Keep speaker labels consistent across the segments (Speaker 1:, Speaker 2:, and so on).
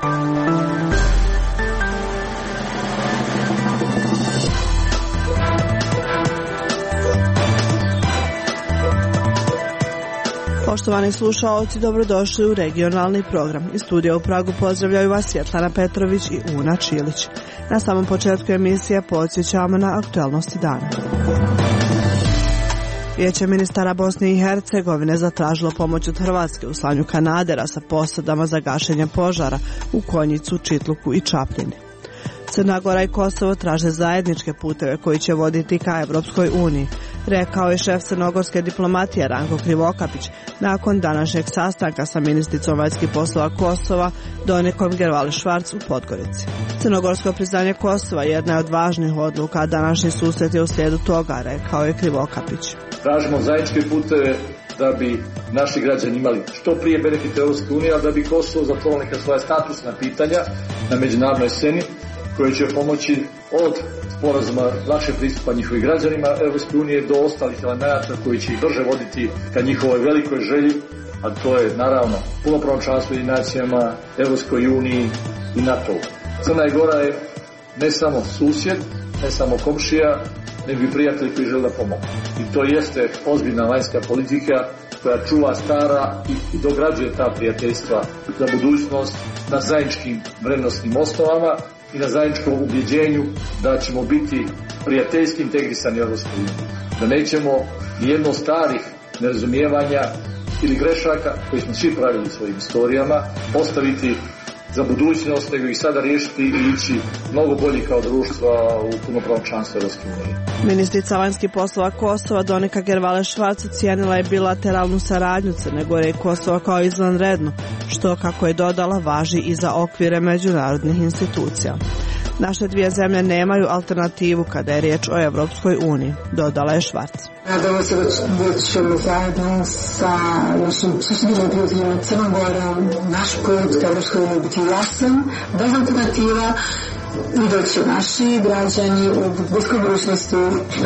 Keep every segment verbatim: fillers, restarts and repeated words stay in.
Speaker 1: Poštovani slušaoci, dobrodošli u regionalni program. Iz studija u Pragu pozdravljaju vas Svjetlana Petrović i Una Čilić. Na samom početku emisije podsjećamo na aktualnosti dana. Vijeće ministara Bosne i Hercegovine zatražilo pomoć od Hrvatske u slanju kanadera sa posadama za gašenje požara u Konjicu, Čitluku i Čapljini. Crna Gora i Kosovo traže zajedničke puteve koji će voditi ka Evropskoj uniji, rekao je šef crnogorske diplomatije Ranko Krivokapić nakon današnjeg sastanka sa ministricom vanjskih poslova Kosova Donikom Gervali-Švarc u Podgorici. Crnogorsko priznanje Kosova jedna je od važnih odluka, a današnji susret je u slijedu toga, rekao je Krivokapić.
Speaker 2: Tražimo zajedničke puteve da bi naši građani imali što prije benefite Evropske unije, a da bi Kosovo zatvorilo neka svoja statusna pitanja na međunarodnoj sceni, koje će pomoći od sporazuma lakše pristupa njihovih građanima Evropske unije do ostalih elemenata koji će ih brže voditi ka njihovoj velikoj želji, a to je naravno punopravno članstvo u nacijama, Evropskoj uniji i NATO. Crna Gora je ne samo susjed, ne samo komšija, nego i prijatelji koji žele da pomogu. I to jeste ozbiljna vanjska politika koja čuva stara i dograđuje ta prijateljstva za budućnost na zajedničkim vrednostnim osnovama i na zajedničkom ubjeđenju da ćemo biti prijateljski integrisani u Evropskoj uniji. Da nećemo nijedno starih nerazumijevanja ili grešaka koji smo svi pravili svojim istorijama postaviti za budućnost, nego ih sada riješiti i ići mnogo bolji kao društva u punopravno članstvo Evropske unije.
Speaker 1: Ministrica vanjskih poslova Kosova Donika Gervali-Švarc ocijenila je bilateralnu saradnju Crne Gore i Kosova kao izvanrednu, što, kako je dodala, važi i za okvire međunarodnih institucija. Naše dvije zemlje nemaju alternativu kada je riječ o Evropskoj uniji, dodala je Švarc.
Speaker 3: Nadamo se da ćemo zajedno sa našim susjednim prijateljima Crnom Gorom naš put ka Evropskoj uniji biti jasan, bez alternativa, i da će naši građani u bliskoj budućnosti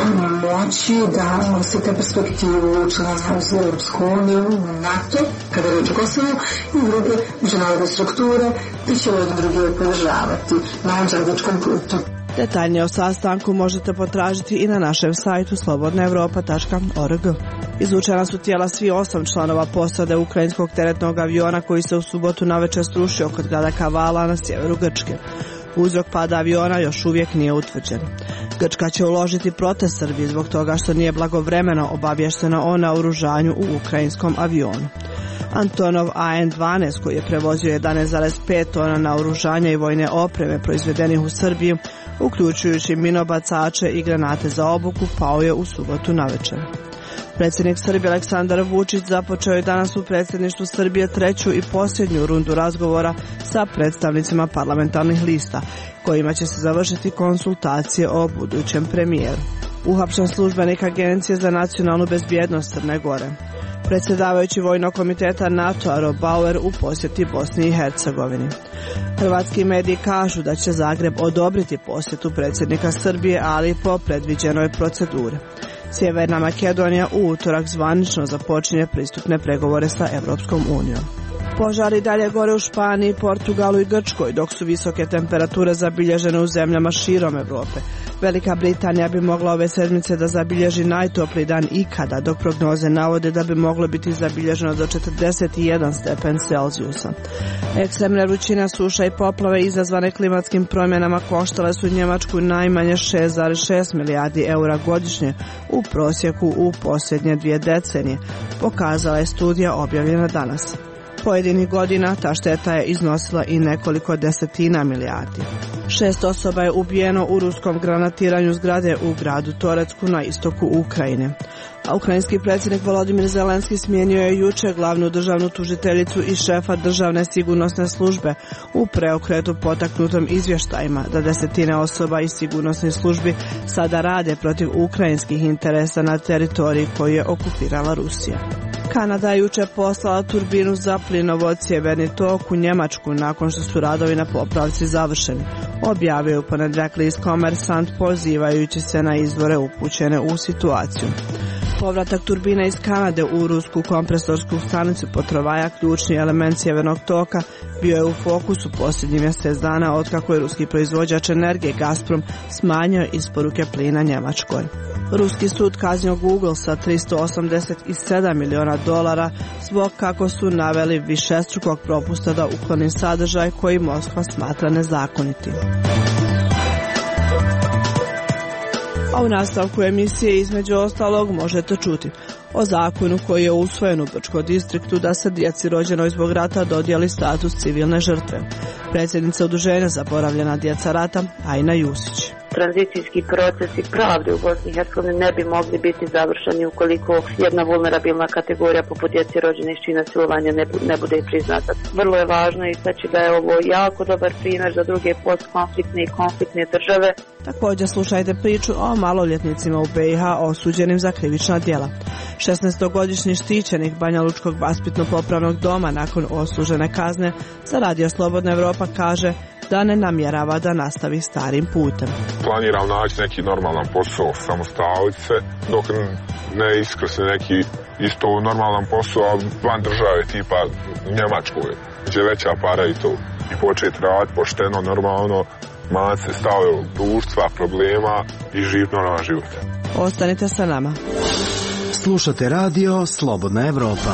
Speaker 3: moći da osjete perspektivu članstva u Evropsku uniju, NATO, kada je riječ o Kosovu, i druge međunarodne strukture, te će ovdje druge podržavati na ovom zajedničkom putu.
Speaker 1: Detaljnije o sastanku možete potražiti i na našem sajtu slobodna evropa tačka org. Izvučena su tijela svi osam članova posade ukrajinskog teretnog aviona koji se u subotu navečer srušio kod grada Kavala na sjeveru Grčke. Uzrok pada aviona još uvijek nije utvrđen. Grčka će uložiti protest Srbiji zbog toga što nije blagovremeno obavješteno o naoružanju u ukrajinskom avionu. Antonov A N dvanaest, koji je prevozio jedanaest zarez pet tona naoružanja i vojne opreme proizvedenih u Srbiji, uključujući minobacače i granate za obuku, pao je u subotu navečer. Predsjednik Srbije Aleksandar Vučić započeo je danas u predsjedništvu Srbije treću i posljednju rundu razgovora sa predstavnicima parlamentarnih lista, kojima će se završiti konsultacije o budućem premijeru. Uhapšen službenik Agencije za nacionalnu bezbjednost Crne Gore. Predsjedavajući Vojnog komiteta NATO-a Rob Bauer u posjeti Bosni i Hercegovini. Hrvatski mediji kažu da će Zagreb odobriti posjetu predsjednika Srbije, ali po predviđenoj proceduri. Sjeverna Makedonija u utorak zvanično započinje pristupne pregovore sa Evropskom unijom. Požari dalje gore u Španiji, Portugalu i Grčkoj, dok su visoke temperature zabilježene u zemljama širom Europe. Velika Britanija bi mogla ove sedmice da zabilježi najtopliji dan ikada, dok prognoze navode da bi moglo biti zabilježeno do četrdeset jedan stepen Celzijusa. Ekstremne vrućine, suša i poplave izazvane klimatskim promjenama koštale su Njemačku najmanje šest zarez šest milijardi eura godišnje u prosjeku u posljednje dvije decenije, pokazala je studija objavljena danas. Pojedinih godina ta šteta je iznosila i nekoliko desetina milijardi. Šest osoba je ubijeno u ruskom granatiranju zgrade u gradu Torecku na istoku Ukrajine. A ukrajinski predsjednik Volodimir Zelenski smijenio je jučer glavnu državnu tužiteljicu i šefa državne sigurnosne službe u preokretu potaknutom izvještajima da desetine osoba iz sigurnosnih službi sada rade protiv ukrajinskih interesa na teritoriji koju je okupirala Rusija. Kanada je jučer poslala turbinu za plinovod Sjeverni tok u Njemačku nakon što su radovi na popravci završeni, objavio je u ponedjeljak list Kommersant pozivajući se na izvore upućene u situaciju. Povratak turbina iz Kanade u rusku kompresorsku stanicu Potrovaja, ključni element sjevernog toka, bio je u fokusu posljednjih mjesec dana otkako je ruski proizvođač energije Gazprom smanjio isporuke plina Njemačkoj. Ruski sud kaznio Google sa tristo osamdeset sedam miliona dolara zbog, kako su naveli, višestrukog propusta da ukloni sadržaj koji Moskva smatra nezakonitim. A u nastavku emisije između ostalog možete čuti o zakonu koji je usvojen u Brčkom distriktu da se djeci rođenoj zbog rata dodijeli status civilne žrtve. Predsjednica Udruženja Zaboravljena djeca rata Ajna Jusić.
Speaker 4: Tranzicijski procesi pravde u Bosni i Hercegovini ne bi mogli biti završeni ukoliko jedna vulnerabilna kategorija poput djeci rođene iz čina silovanja ne, ne bude i priznata. Vrlo je važno istaći da je ovo jako dobar primjer za druge postkonfliktne i konfliktne države.
Speaker 1: Također slušajte priču o maloljetnicima u be i ha osuđenim za krivična djela. šesnaestogodišnji štićenik Banjalučkog vaspitno-popravnog doma nakon odslužene kazne za Radio Slobodna Evropa kaže da ne namjerava da nastavi starim putem.
Speaker 5: Planiram naći neki normalan posao, samostaliti se, dok ne iskrsne neki isto normalan posao, a van države, tipa Njemačkoj, gdje veća para i to. I početi raditi pošteno, normalno, manjati se stave u društva, problema i živjeti normalan život.
Speaker 1: Ostanite sa nama.
Speaker 6: Slušate radio Slobodna Evropa.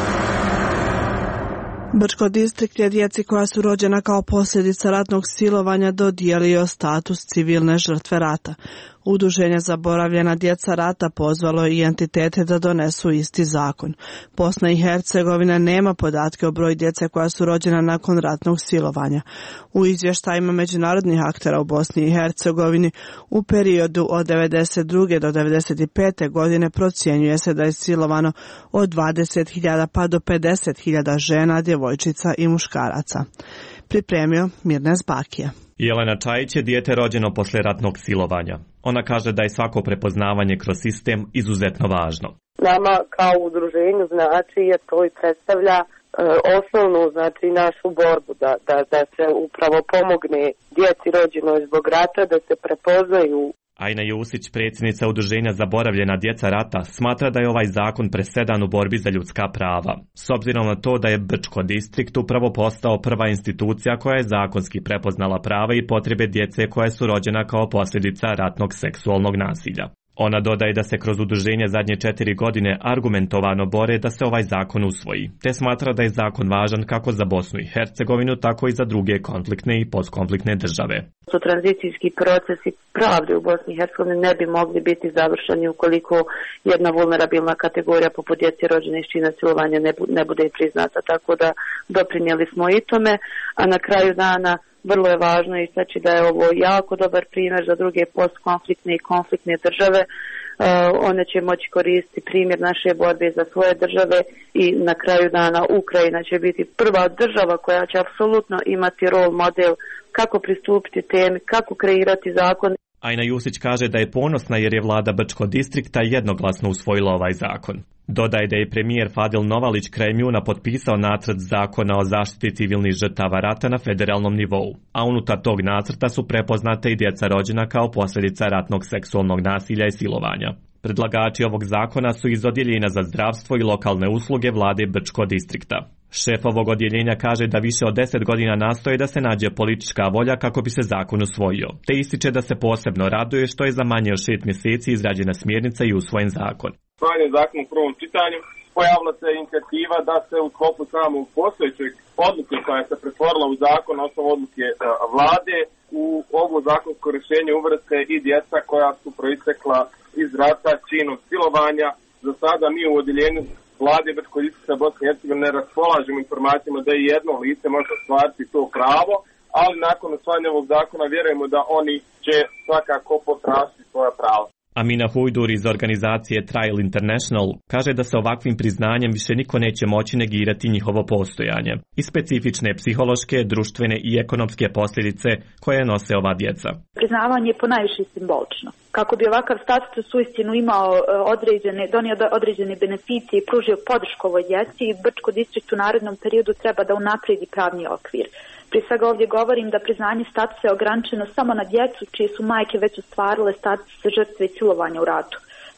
Speaker 1: Brčko distrikt je djeci koja su rođena kao posljedica ratnog silovanja dodijelio status civilne žrtve rata. Udruženje Zaboravljena djeca rata pozvalo i entitete da donesu isti zakon. Bosna i Hercegovina nema podatke o broju djece koja su rođena nakon ratnog silovanja. U izvještajima međunarodnih aktera u Bosni i Hercegovini u periodu od devedeset druge do devedeset pete godine procjenjuje se da je silovano od dvadeset hiljada pa do pedeset hiljada žena, djevojčica i muškaraca. Pripremio Mirnes Bakija.
Speaker 7: Jelena Čajić je dijete rođeno poslije ratnog silovanja. Ona kaže da je svako prepoznavanje kroz sistem izuzetno važno.
Speaker 4: Nama kao udruženju znači jer to i predstavlja e, osnovnu znači našu borbu da, da, da se upravo pomogne djeci rođenoj zbog rata, da se prepoznaju.
Speaker 7: Ajna Jusić, predsjednica Udruženja Zaboravljena djeca rata, smatra da je ovaj zakon presedan u borbi za ljudska prava. S obzirom na to da je Brčko distrikt upravo postao prva institucija koja je zakonski prepoznala prava i potrebe djece koja su rođena kao posljedica ratnog seksualnog nasilja. Ona dodaje da se kroz udruženje zadnje četiri godine argumentovano bore da se ovaj zakon usvoji, te smatra da je zakon važan kako za Bosnu i Hercegovinu, tako i za druge konfliktne i postkonfliktne države.
Speaker 4: Su tranzicijski procesi pravde u Bosni i Hercegovini ne bi mogli biti završeni ukoliko jedna vulnerabilna kategorija poput djeci rođene iz čina silovanja ne, ne bude i priznata, tako da doprinijeli smo i tome, a na kraju dana vrlo je važno istaći da je ovo jako dobar primjer za druge postkonfliktne i konfliktne države. Uh, one će moći koristiti primjer naše borbe za svoje države i na kraju dana Ukrajina će biti prva država koja će apsolutno imati rol model kako pristupiti temi, kako kreirati zakon.
Speaker 7: Ajna Jusić kaže da je ponosna jer je vlada Brčkog distrikta jednoglasno usvojila ovaj zakon. Dodaje da je premijer Fadil Novalić krajem juna potpisao nacrt zakona o zaštiti civilnih žrtava rata na federalnom nivou, a unutar tog nacrta su prepoznate i djeca rođena kao posljedica ratnog seksualnog nasilja i silovanja. Predlagači ovog zakona su iz odjeljenja za zdravstvo i lokalne usluge vlade Brčkog distrikta. Šef ovog odjeljenja kaže da više od deset godina nastoje da se nađe politička volja kako bi se zakon usvojio, te ističe da se posebno raduje što je za manje od šest mjeseci izrađena smjernica i usvojen zakon.
Speaker 8: Usvojen zakon u prvom čitanju, pojavila se inicijativa da se u sklopu samog postojećeg odluke koja se pretvorila u zakon, osnovu odluke vlade, u ovo zakonsko rješenje uvrste i djeca koja su proistekla iz rata, činom silovanja. Za sada mi u odjeljenju vlade Brčkog distrikta Bosne i Hercegovine ne raspolažemo informacijama da i jedno lice može ostvariti to pravo, ali nakon usvajanja ovog zakona vjerujemo da oni će svakako potražiti svoja prava.
Speaker 7: Amina Hujdur iz organizacije Trial International kaže da se ovakvim priznanjem više niko neće moći negirati njihovo postojanje i specifične psihološke, društvene i ekonomske posljedice koje nose ova djeca.
Speaker 9: Priznavanje je ponajviše simbolično. Kako bi ovakav status uistinu imao određene, donio određene beneficije i pružio podršku ovoj djeci, Brčko distrikt u narednom periodu treba da unaprijedi pravni okvir. Prije svega ovdje govorim da priznanje statusa je ograničeno samo na djecu čije su majke već ostvarile status žrtve i silovanja u ratu.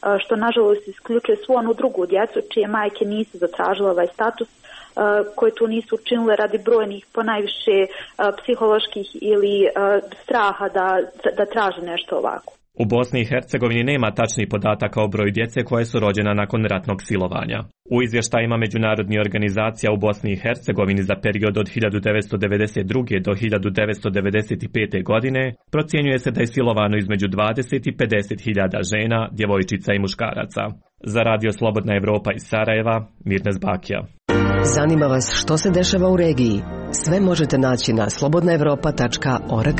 Speaker 9: što nažalost isključuje svu onu drugu djecu čije majke nisu zatražile ovaj status, koje tu nisu učinile radi brojnih ponajviše psiholoških ili straha da, da traže nešto ovako.
Speaker 7: U Bosni i Hercegovini nema tačnih podataka o broju djece koje su rođena nakon ratnog silovanja. U izvještajima međunarodnih organizacija u Bosni i Hercegovini za period od hiljadu devetsto devedeset druge. do hiljadu devetsto devedeset pete. godine procjenjuje se da je silovano između dvadeset i pedeset hiljada žena, djevojčica i muškaraca. Za Radio Slobodna Evropa iz Sarajeva, Mirnes Bakija.
Speaker 10: Zanima vas što se dešava u regiji? Sve možete naći na slobodna evropa tačka org.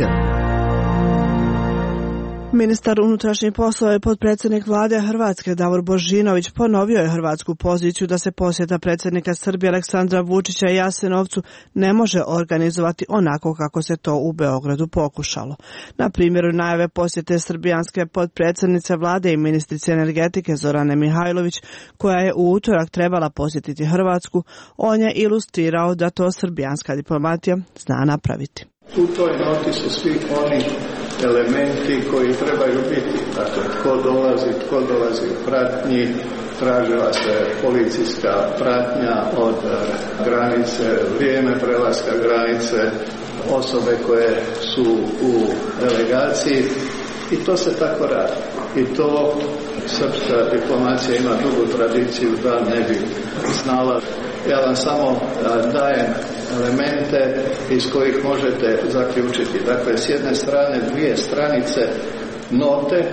Speaker 1: Ministar unutrašnjih poslova i potpredsjednik vlade Hrvatske Davor Božinović ponovio je hrvatsku poziciju da se posjeta predsjednika Srbije Aleksandra Vučića i Jasenovcu ne može organizovati onako kako se to u Beogradu pokušalo. Na primjeru najave posjete srbijanske potpredsjednice vlade i ministrice energetike Zorane Mihajlović, koja je u utorak trebala posjetiti Hrvatsku, on je ilustrirao da to srbijanska diplomatija zna napraviti.
Speaker 11: U toj noti su svi oni elementi koji trebaju biti. Dakle, tko dolazi, tko dolazi u pratnji, tražila se policijska pratnja od granice, vrijeme prelaska granice, osobe koje su u delegaciji i to se tako radi. I to srpska diplomacija ima dugu tradiciju da ne bi znala. Ja vam samo dajem elemente iz kojih možete zaključiti. Dakle, s jedne strane dvije stranice note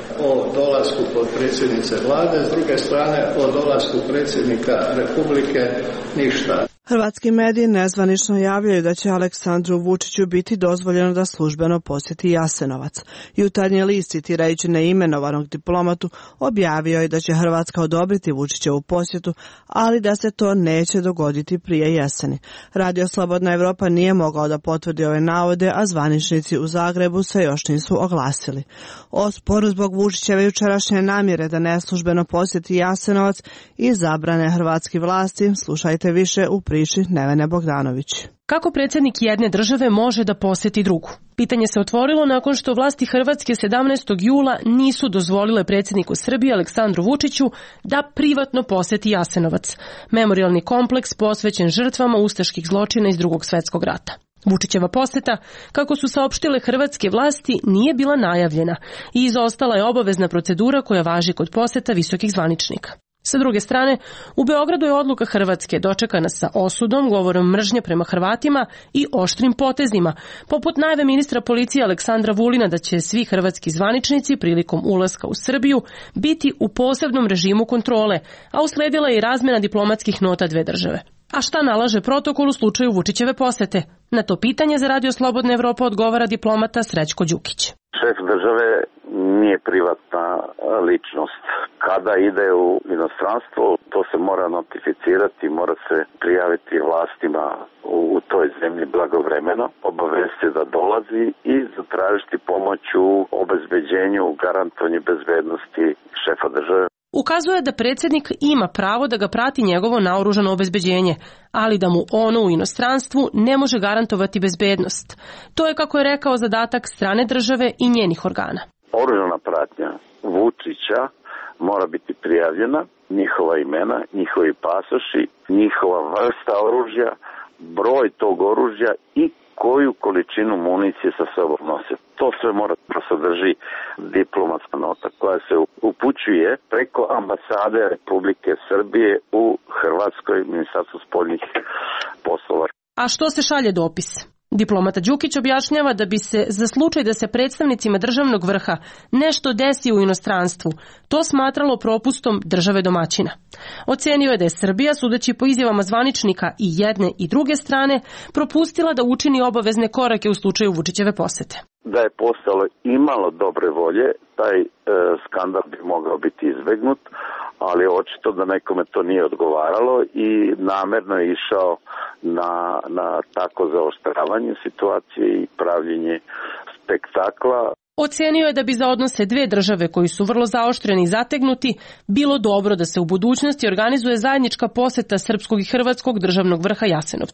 Speaker 11: o dolasku potpredsjednice vlade, s druge strane o dolasku predsjednika Republike ništa.
Speaker 1: Hrvatski mediji nezvanično javljaju da će Aleksandru Vučiću biti dozvoljeno da službeno posjeti Jasenovac. Jutarnji list, citirajući neimenovanog diplomatu, objavio je da će Hrvatska odobriti Vučićevu posjetu, ali da se to neće dogoditi prije jeseni. Radio Slobodna Evropa nije mogao da potvrdi ove navode, a zvaničnici u Zagrebu se još nisu oglasili. O sporu zbog Vučićeve jučerašnje namjere da neslužbeno posjeti Jasenovac i zabrane hrvatskih vlasti, slušajte više u priči Nevene Bogdanović.
Speaker 12: Kako predsjednik jedne države može da posjeti drugu? Pitanje se otvorilo nakon što vlasti Hrvatske sedamnaestog jula nisu dozvolile predsjedniku Srbije Aleksandru Vučiću da privatno posjeti Jasenovac, memorijalni kompleks posvećen žrtvama ustaških zločina iz Drugog svjetskog rata. Vučićeva posjeta, kako su saopštile hrvatske vlasti, nije bila najavljena i izostala je obavezna procedura koja važi kod posjeta visokih zvaničnika. Sa druge strane, u Beogradu je odluka Hrvatske dočekana sa osudom, govorom mržnje prema Hrvatima i oštrim potezima, poput najave ministra policije Aleksandra Vulina da će svi hrvatski zvaničnici prilikom ulaska u Srbiju biti u posebnom režimu kontrole, a usledila je i razmjena diplomatskih nota dve države. A šta nalaže protokol u slučaju Vučićeve posjete? Na to pitanje za Radio Slobodna Evropa odgovara diplomata Srećko Đukić.
Speaker 13: Šef države nije privatna ličnost. Kada ide u inostranstvo, to se mora notificirati, mora se prijaviti vlastima u toj zemlji blagovremeno, obavesti da dolazi i zatražiti pomoć u obezbeđenju, garantovanju bezbednosti šefa države.
Speaker 12: Ukazuje da predsjednik ima pravo da ga prati njegovo naoružano obezbeđenje, ali da mu ono u inostranstvu ne može garantovati bezbednost. To je, kako je rekao, zadatak strane države i njenih organa.
Speaker 13: Oružana pratnja Vučića mora biti prijavljena, njihova imena, njihovi pasoši, njihova vrsta oružja, broj tog oružja i koju količinu municije sa sobom nose. To sve mora da sadrži diplomatska nota koja se upućuje preko ambasade Republike Srbije u Hrvatskoj, Ministarstvu spoljnih poslova.
Speaker 12: A što se šalje dopis? Diplomata Đukić objašnjava da bi se za slučaj da se predstavnicima državnog vrha nešto desi u inostranstvu, to smatralo propustom države domaćina. Ocenio je da je Srbija, sudeći po izjavama zvaničnika i jedne i druge strane, propustila da učini obavezne korake u slučaju Vučićeve posete.
Speaker 13: Da je postalo imalo dobre volje, taj e, skandal bi mogao biti izbegnut, ali očito da nekome to nije odgovaralo i namerno je išao na, na tako zaoštravanje situacije i pravljenje spektakla.
Speaker 12: Ocenio je da bi za odnose dve države koji su vrlo zaoštreni i zategnuti bilo dobro da se u budućnosti organizuje zajednička poseta srpskog i hrvatskog državnog vrha Jasenovcu.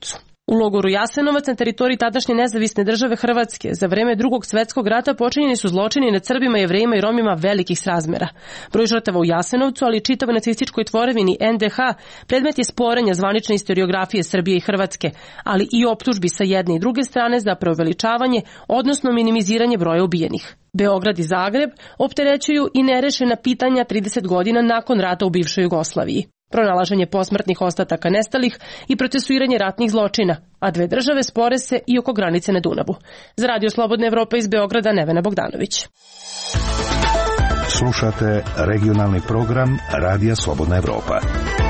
Speaker 12: U logoru Jasenovac na teritoriji tadašnje nezavisne države Hrvatske za vreme Drugog svetskog rata počinjeni su zločini nad Srbima, Jevrejima i Romima velikih srazmera. Broj žrtava u Jasenovcu, ali i čitavoj nacističkoj tvorevini en de ha predmet je sporenja zvanične istoriografije Srbije i Hrvatske, ali i optužbi sa jedne i druge strane za preuveličavanje, odnosno minimiziranje broja ubijenih. Beograd i Zagreb opterećuju i nerešena pitanja trideset godina nakon rata u bivšoj Jugoslaviji. Pronalaženje posmrtnih ostataka nestalih i procesuiranje ratnih zločina, a dve države spore se i oko granice na Dunavu. Za Radio Slobodna Evropa iz Beograda, Nevena Bogdanović.
Speaker 6: Slušate regionalni program Radija Slobodna Evropa.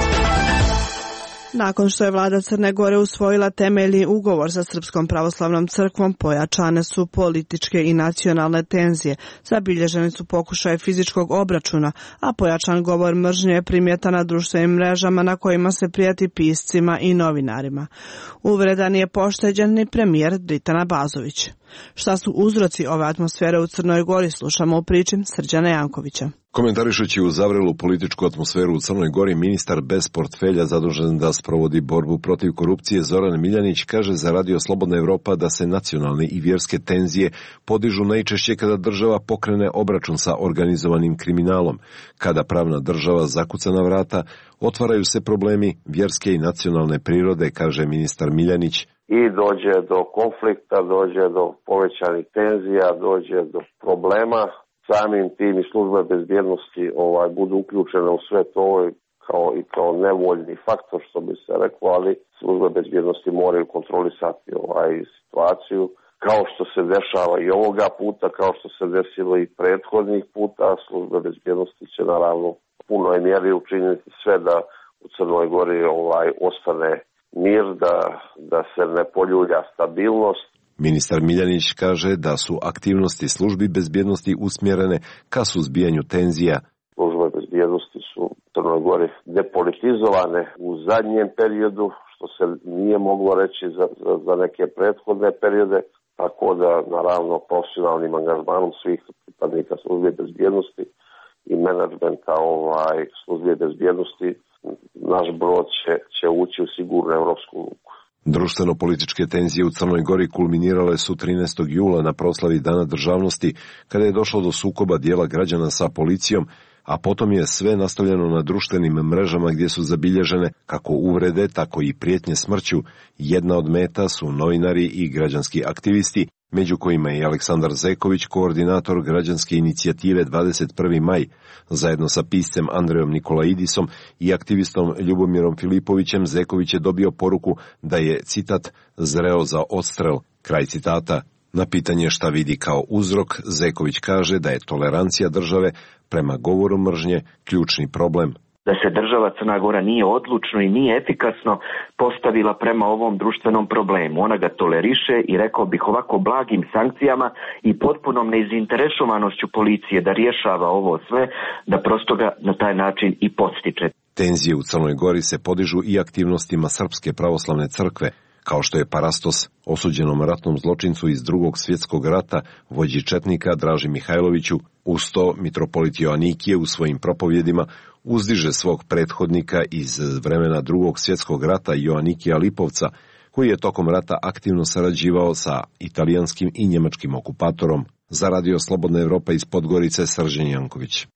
Speaker 1: Nakon što je vlada Crne Gore usvojila temeljni ugovor sa Srpskom pravoslavnom crkvom, pojačane su političke i nacionalne tenzije. Zabilježeni su pokušaje fizičkog obračuna, a pojačan govor mržnje je primjetan na društvenim mrežama na kojima se prijeti piscima i novinarima. Uvreda nije pošteđen ni premijer Dritan Abazović. Šta su uzroci ove atmosfere u Crnoj Gori, slušamo u priči Srđana Jankovića.
Speaker 14: Komentarišući uzavrelu političku atmosferu u Crnoj Gori, ministar bez portfelja zadužen da sprovodi borbu protiv korupcije Zoran Miljanić kaže za Radio Slobodna Evropa da se nacionalne i vjerske tenzije podižu najčešće kada država pokrene obračun sa organizovanim kriminalom. Kada pravna država zakuca na vrata, otvaraju se problemi vjerske i nacionalne prirode, kaže ministar Miljanić.
Speaker 15: I dođe do konflikta, dođe do povećanih tenzija, dođe do problema. Samim tim i službe bezbjednosti ovaj, budu uključene u sve to kao i kao nevoljni faktor, što bi se reklo, ali službe bezbjednosti moraju kontrolisati ovaj situaciju. Kao što se dešava i ovoga puta, kao što se desilo i prethodnih puta, službe bezbjednosti će naravno puno mjeri učiniti sve da u Crnoj Gori ovaj, ostane mir, da, da se ne poljulja stabilnost.
Speaker 14: Ministar Miljanić kaže da su aktivnosti službi bezbjednosti usmjerene ka suzbijanju tenzija.
Speaker 15: Službe bezbjednosti su u Crnoj Gori depolitizovane u zadnjem periodu, što se nije moglo reći za, za, za neke prethodne periode, tako da naravno profesionalnim angažmanom svih pripadnika službe bezbjednosti i menadžmenta ovaj, službe bezbjednosti naš brod će, će ući u sigurnu evropsku luku.
Speaker 14: Društveno-političke tenzije u Crnoj Gori kulminirale su trinaestog jula na proslavi Dana državnosti, kada je došlo do sukoba dijela građana sa policijom, a potom je sve nastavljeno na društvenim mrežama gdje su zabilježene kako uvrede, tako i prijetnje smrću. Jedna od meta su novinari i građanski aktivisti, među kojima je Aleksandar Zeković, koordinator građanske inicijative dvadeset prvi maj, zajedno sa piscem Andrejom Nikolaidisom i aktivistom Ljubomirom Filipovićem. Zeković je dobio poruku da je, citat, zreo za odstrel, kraj citata. Na pitanje šta vidi kao uzrok, Zeković kaže da je tolerancija države prema govoru mržnje ključni problem.
Speaker 16: Da se država Crna Gora nije odlučno i nije efikasno postavila prema ovom društvenom problemu. Ona ga toleriše i rekao bih ovako blagim sankcijama i potpunom neizinteresovanošću policije da rješava ovo sve, da prosto ga na taj način i podstiče.
Speaker 14: Tenzije u Crnoj Gori se podižu i aktivnostima Srpske pravoslavne crkve, kao što je Parastos, osuđenom ratnom zločincu iz Drugog svjetskog rata, vođi četnika Draži Mihajloviću. Uz to mitropolit Joanikije u svojim propovjedima uzdiže svog prethodnika iz vremena Drugog svjetskog rata Joanikija Lipovca, koji je tokom rata aktivno sarađivao sa italijanskim i njemačkim okupatorom. Za Radio Slobodna Evropa iz Podgorice, Srđan Janković.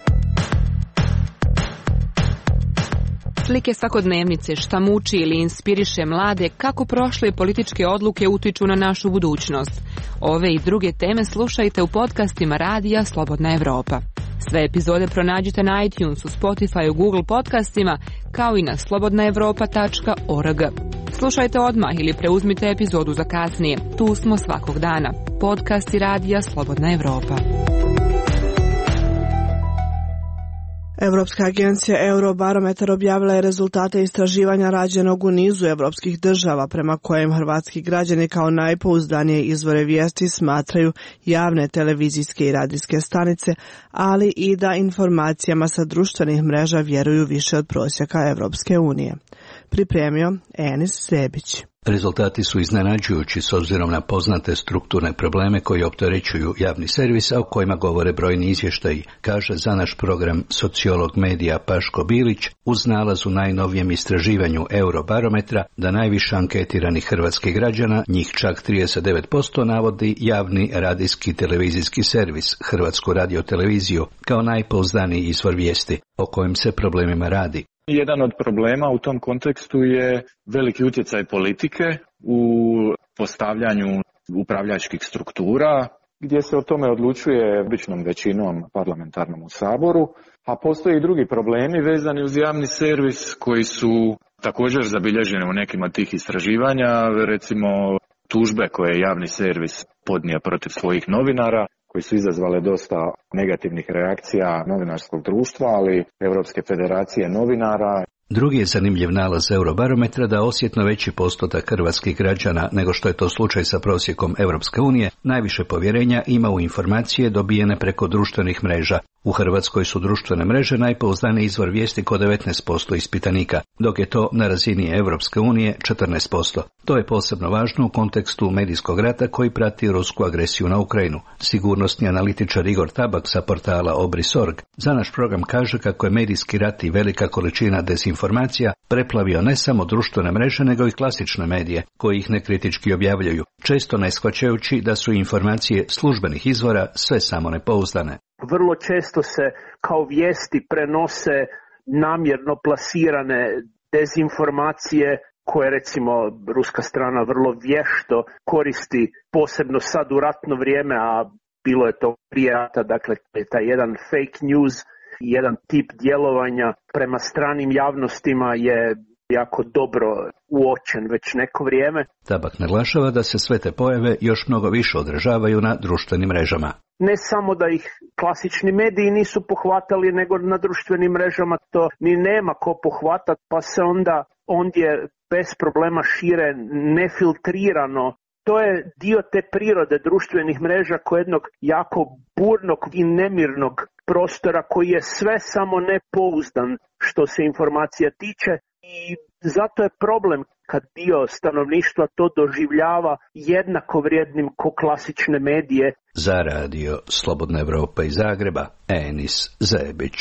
Speaker 17: Slike svakodnevnice, šta muči ili inspiriše mlade, kako prošle političke odluke utiču na našu budućnost. Ove i druge teme slušajte u podcastima Radija Slobodna Evropa. Sve epizode pronađite na iTunesu, Spotifyu, Google podcastima, kao i na slobodna evropa tačka org. Slušajte odmah ili preuzmite epizodu za kasnije. Tu smo svakog dana. Podcasti Radija Slobodna Evropa.
Speaker 1: Evropska agencija Eurobarometar objavila je rezultate istraživanja rađenog u nizu evropskih država, prema kojem hrvatski građani kao najpouzdanije izvore vijesti smatraju javne televizijske i radijske stanice, ali i da informacijama sa društvenih mreža vjeruju više od prosjeka Evropske unije. pripremio Enis Sebić.
Speaker 18: Rezultati su iznenađujući s obzirom na poznate strukturne probleme koji opterećuju javni servis, a o kojima govore brojni izvještaji, kaže za naš program sociolog medija Paško Bilić uz nalaz u najnovijem istraživanju Eurobarometra da najviše anketiranih hrvatskih građana, njih čak trideset devet posto, navodi javni radijski televizijski servis, Hrvatsku radioteleviziju, kao najpouzdaniji izvor vijesti o kojim se problemima radi.
Speaker 19: Jedan od problema u tom kontekstu je veliki utjecaj politike u postavljanju upravljačkih struktura, gdje se o tome odlučuje običnom većinom parlamentarnom u Saboru, a postoje i drugi problemi vezani uz javni servis koji su također zabilježeni u nekim od tih istraživanja, recimo tužbe koje je javni servis podnio protiv svojih novinara, koji su izazvale dosta negativnih reakcija novinarskog društva, ali Europske federacije novinara.
Speaker 18: Drugi je zanimljiv nalaz Eurobarometra da osjetno veći postotak hrvatskih građana nego što je to slučaj sa prosjekom Europske unije najviše povjerenja ima u informacije dobijene preko društvenih mreža. U Hrvatskoj su društvene mreže najpouzdaniji izvor vijesti kod devetnaest posto ispitanika, dok je to na razini Europske unije četrnaest posto. To je posebno važno u kontekstu medijskog rata koji prati rusku agresiju na Ukrajinu. Sigurnosni analitičar Igor Tabak sa portala Obris točka org za naš program kaže kako je medijski rat i velika količina dezinformacija preplavio ne samo društvene mreže nego i klasične medije, koji ih nekritički objavljuju, često ne shvaćajući da su informacije službenih izvora sve samo nepouzdane.
Speaker 20: Vrlo često se kao vijesti prenose namjerno plasirane dezinformacije koje recimo ruska strana vrlo vješto koristi, posebno sad u ratno vrijeme, a bilo je to prije rata, dakle taj jedan fake news, jedan tip djelovanja prema stranim javnostima je jako dobro uočen već neko vrijeme.
Speaker 18: Tabak naglašava da se sve te pojave još mnogo više odražavaju na društvenim mrežama.
Speaker 20: Ne samo da ih klasični mediji nisu pohvatali, nego na društvenim mrežama to ni nema ko pohvatat, pa se onda ondje bez problema šire nefiltrirano. To je dio te prirode društvenih mreža kao jednog jako burnog i nemirnog prostora koji je sve samo nepouzdan što se informacija tiče i zato je problem kad dio stanovništva to doživljava jednako vrijednim ko klasične medije.
Speaker 18: Za radio Slobodna Evropa iz Zagreba, Enis Zebić.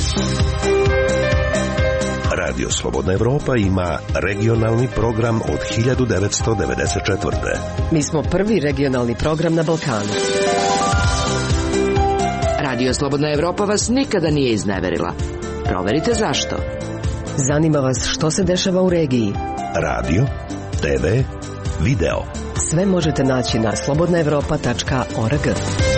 Speaker 6: Radio Slobodna Evropa ima regionalni program od hiljadu devetsto devedeset četvrte.
Speaker 10: Mi smo prvi regionalni program na Balkanu.
Speaker 21: Radio Slobodna Evropa vas nikada nije izneverila. Proverite zašto.
Speaker 10: Zanima vas što se dešava u regiji.
Speaker 6: Radio, te ve, video.
Speaker 10: Sve možete naći na slobodna evropa tačka org.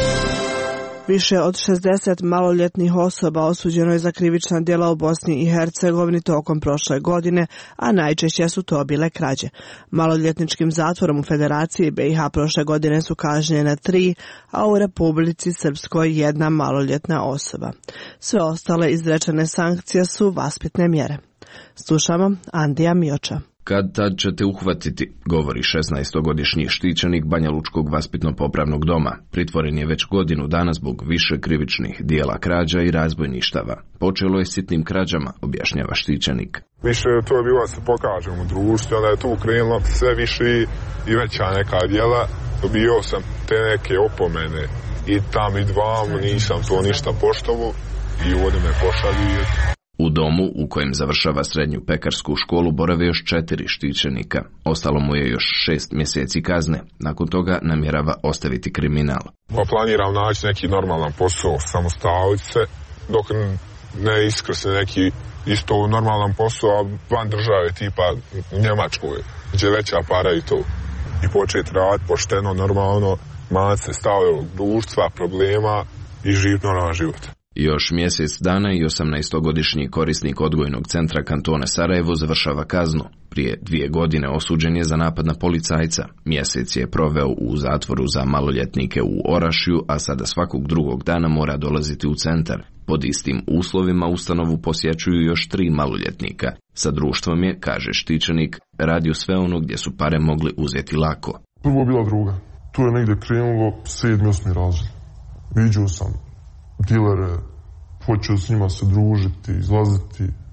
Speaker 1: Više od šezdeset maloljetnih osoba osuđeno je za krivična djela u Bosni i Hercegovini tokom prošle godine, a najčešće su to bile krađe. Maloljetničkim zatvorom u Federaciji be i ha prošle godine su kažnjene tri, a u Republici Srpskoj jedna maloljetna osoba. Sve ostale izrečene sankcije su vaspitne mjere. Slušamo Andija Mioča.
Speaker 22: Kad tad ćete uhvatiti, govori šesnaestogodišnji štićenik Banjalučkog vaspitno-popravnog doma. Pritvoren je već godinu dana zbog više krivičnih dijela krađa i razbojništava. Počelo je sitnim krađama, objašnjava štićenik.
Speaker 5: Više to je bilo da se pokažem u društvu, onda je tu krenulo sve više i veća neka djela. Dobio sam te neke opomene i tam i dvam, nisam to ništa poštovo i ovdje me pošalju.
Speaker 22: U domu u kojem završava srednju pekarsku školu borave još četiri štićenika. Ostalo mu je još šest mjeseci kazne. Nakon toga namjerava ostaviti kriminal.
Speaker 5: Pa planiram naći neki normalan posao, samostalce, dok ne iskrsne neki isto normalan posao, a van države tipa Njemačkoj, gdje veća para i to. I početi raditi pošteno, normalno, mati se stavio društva, problema i živit normalan život.
Speaker 22: Još mjesec dana i osamnaestogodišnji korisnik odgojnog centra kantona Sarajevo završava kaznu. Prije dvije godine osuđen je za napad na policajca. Mjesec je proveo u zatvoru za maloljetnike u Orašju, a sada svakog drugog dana mora dolaziti u centar. Pod istim uslovima ustanovu posjećuju još tri maloljetnika. Sa društvom je, kaže štićenik, radio sve ono gdje su pare mogli uzeti lako.
Speaker 23: Prvo bila druga. Tu je negdje krenulo sedmi, osmi razred. Viđao sam dilere, počeo s njima se družiti, izlaziti,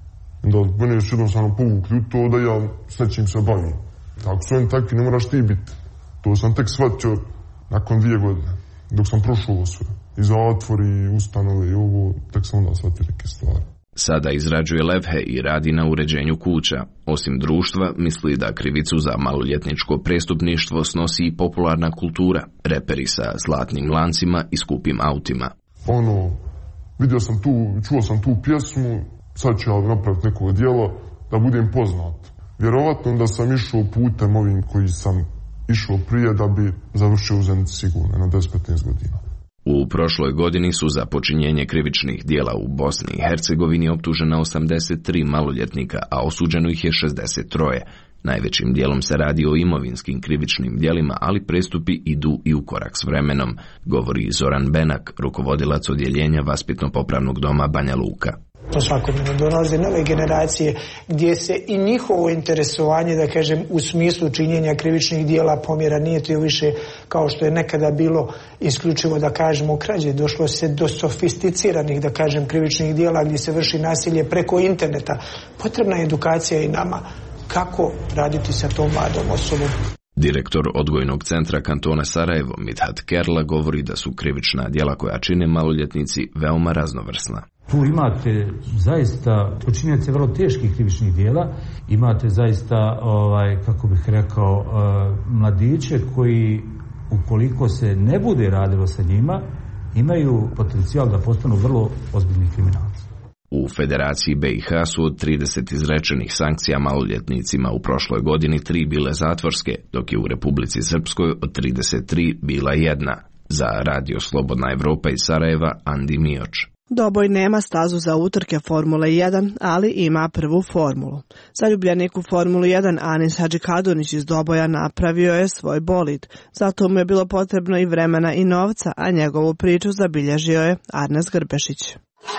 Speaker 23: Da mene su jednostavno povukli u to da ja s nečim se bavim. Ako su oni takvi, ne moraš ti biti. To sam tek shvatio nakon dvije godine, dok sam prošao ovo sve. I zatvor, i ustanove, i ovo, tek sam onda shvatio neke stvari.
Speaker 22: Sada izrađuje levhe i radi na uređenju kuća. Osim društva, misli da krivicu za maloljetničko prestupništvo snosi i popularna kultura, reperi sa zlatnim lancima i skupim autima.
Speaker 23: Ono, vidio sam tu, čuo sam tu pjesmu, sad ću ja napraviti nekog djela da budem poznat. Vjerovatno da sam išao putem ovim koji sam išao prije da bi završio u Zenici sigurno na deset do petnaest godina.
Speaker 22: U prošloj godini su za počinjenje krivičnih dijela u Bosni i Hercegovini optužena osamdeset tri maloljetnika, a osuđeno ih je šezdeset tri. Najvećim dijelom se radi o imovinskim krivičnim dijelima, ali prestupi idu i u korak s vremenom, govori Zoran Benak, rukovodilac odjeljenja Vaspitno-popravnog doma Banja Luka.
Speaker 2: To svakodnevno dolaze nove generacije gdje se i njihovo interesovanje, da kažem, u smislu činjenja krivičnih dijela pomjera, nije to više kao što je nekada bilo isključivo, da kažemo, krađe. Došlo se do sofisticiranih, da kažem, krivičnih dijela gdje se vrši nasilje preko interneta. Potrebna je edukacija i nama kako raditi sa tom mladom osobom.
Speaker 22: Direktor odgojnog centra kantona Sarajevo, Mithat Kerla, govori da su krivična djela koja čine maloljetnici veoma raznovrsna.
Speaker 3: Tu imate zaista počinioce vrlo teških krivičnih djela, imate zaista, ovaj, kako bih rekao, uh, mladiće koji, ukoliko se ne bude radilo sa njima, imaju potencijal da postanu vrlo ozbiljni kriminalci.
Speaker 22: U Federaciji B i H su od trideset izrečenih sankcija maloljetnicima u prošloj godini tri bile zatvorske, dok je u Republici Srpskoj od trideset tri bila jedna. Za Radio Slobodna Evropa iz Sarajeva, Andi Mioč.
Speaker 1: Doboj nema stazu za utrke Formule jedan, ali ima prvu formulu. Zaljubljenik u Formulu jedan Anis Hadžikadunić iz Doboja napravio je svoj bolid. Zato mu je bilo potrebno i vremena i novca, a njegovu priču zabilježio je Arnes Grbešić.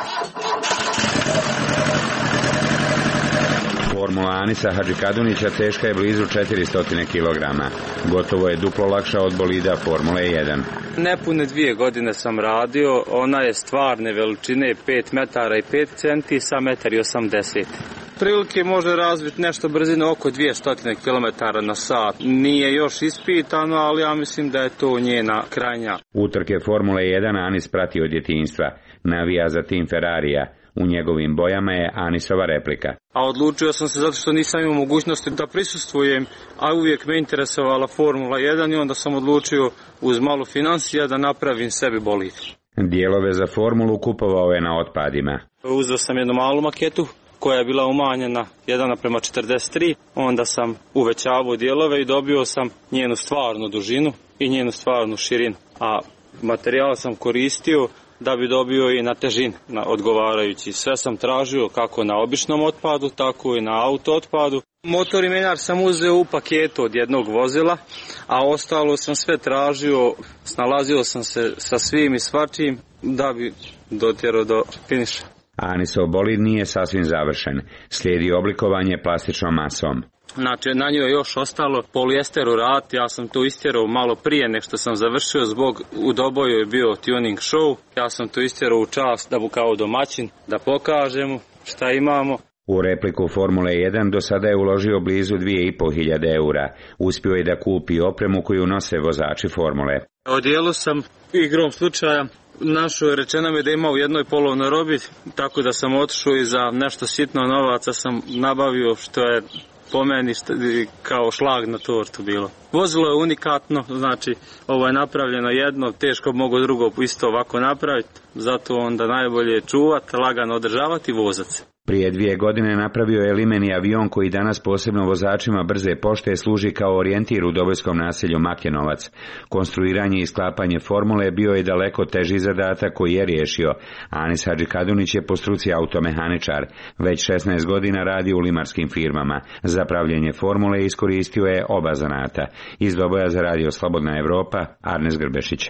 Speaker 4: Formula Anisa Hadžikadunića teška je blizu četiristo kilograma. Gotovo je duplo lakša od bolida Formule jedan.
Speaker 24: Nepune dvije godine sam radio, ona je stvarne veličine pet metara i pet centi sa metar i osamdeset. Prilike može razviti nešto brzine oko dvjesto kilometara na sat. Nije još ispitano, ali ja mislim da je to njena krajnja.
Speaker 4: Utrke Formule jedan Anis prati od djetinjstva. Navija za tim Ferrarija. U njegovim bojama je Anisova replika.
Speaker 24: A odlučio sam se zato što nisam imao mogućnosti da prisustvujem, a uvijek me interesovala Formula jedan i onda sam odlučio uz malo financija da napravim sebi bolid.
Speaker 4: Dijelove za formulu kupovao je na otpadima.
Speaker 24: Uzeo sam jednu malu maketu koja je bila umanjena jedan naprema četrdeset tri, onda sam uvećavao dijelove i dobio sam njenu stvarnu dužinu i njenu stvarnu širinu. A materijal sam koristio da bi dobio i na težini na odgovarajući. Sve sam tražio kako na običnom otpadu, tako i na auto otpadu. Motor i menjač sam uzeo u paketu od jednog vozila, a ostalo sam sve tražio, snalazio sam se sa svim i svačim da bi dotjerao do finiša.
Speaker 4: Anisov bolid nije sasvim završen. Slijedi oblikovanje plastičnom masom.
Speaker 24: Znači, na njoj je još ostalo polijester urat, ja sam to istjerao malo prije nek što sam završio, zbog u Doboju je bio tuning show, ja sam to istjerao u čast da bu kao domaćin, da pokažemo šta imamo.
Speaker 4: U repliku Formule jedan do sada je uložio blizu dvije i pol hiljade eura. Uspio je da kupi opremu koju nose vozači Formule.
Speaker 24: Odijelo sam igrom slučaja. Našo rečeno mi da ima u jednoj polovnoj robi, tako da sam otišao i za nešto sitno novaca sam nabavio, što je po meni kao šlag na tortu bilo. Vozilo je unikatno, znači ovo je napravljeno jedno, teško mogu drugo isto ovako napraviti, zato onda najbolje je čuvati, lagano održavati i vozati.
Speaker 4: Prije dvije godine napravio je limeni avion koji danas posebno vozačima brze pošte služi kao orijentir u dobojskom naselju Makjenovac. Konstruiranje i sklapanje formule bio je daleko teži zadatak koji je riješio. Anis Hadžikadunić je po struci automehaničar. Već šesnaest godina radi u limarskim firmama. Za pravljenje formule iskoristio je oba zanata. Iz Doboja za Radio Slobodna Evropa, Arnes Grbešić.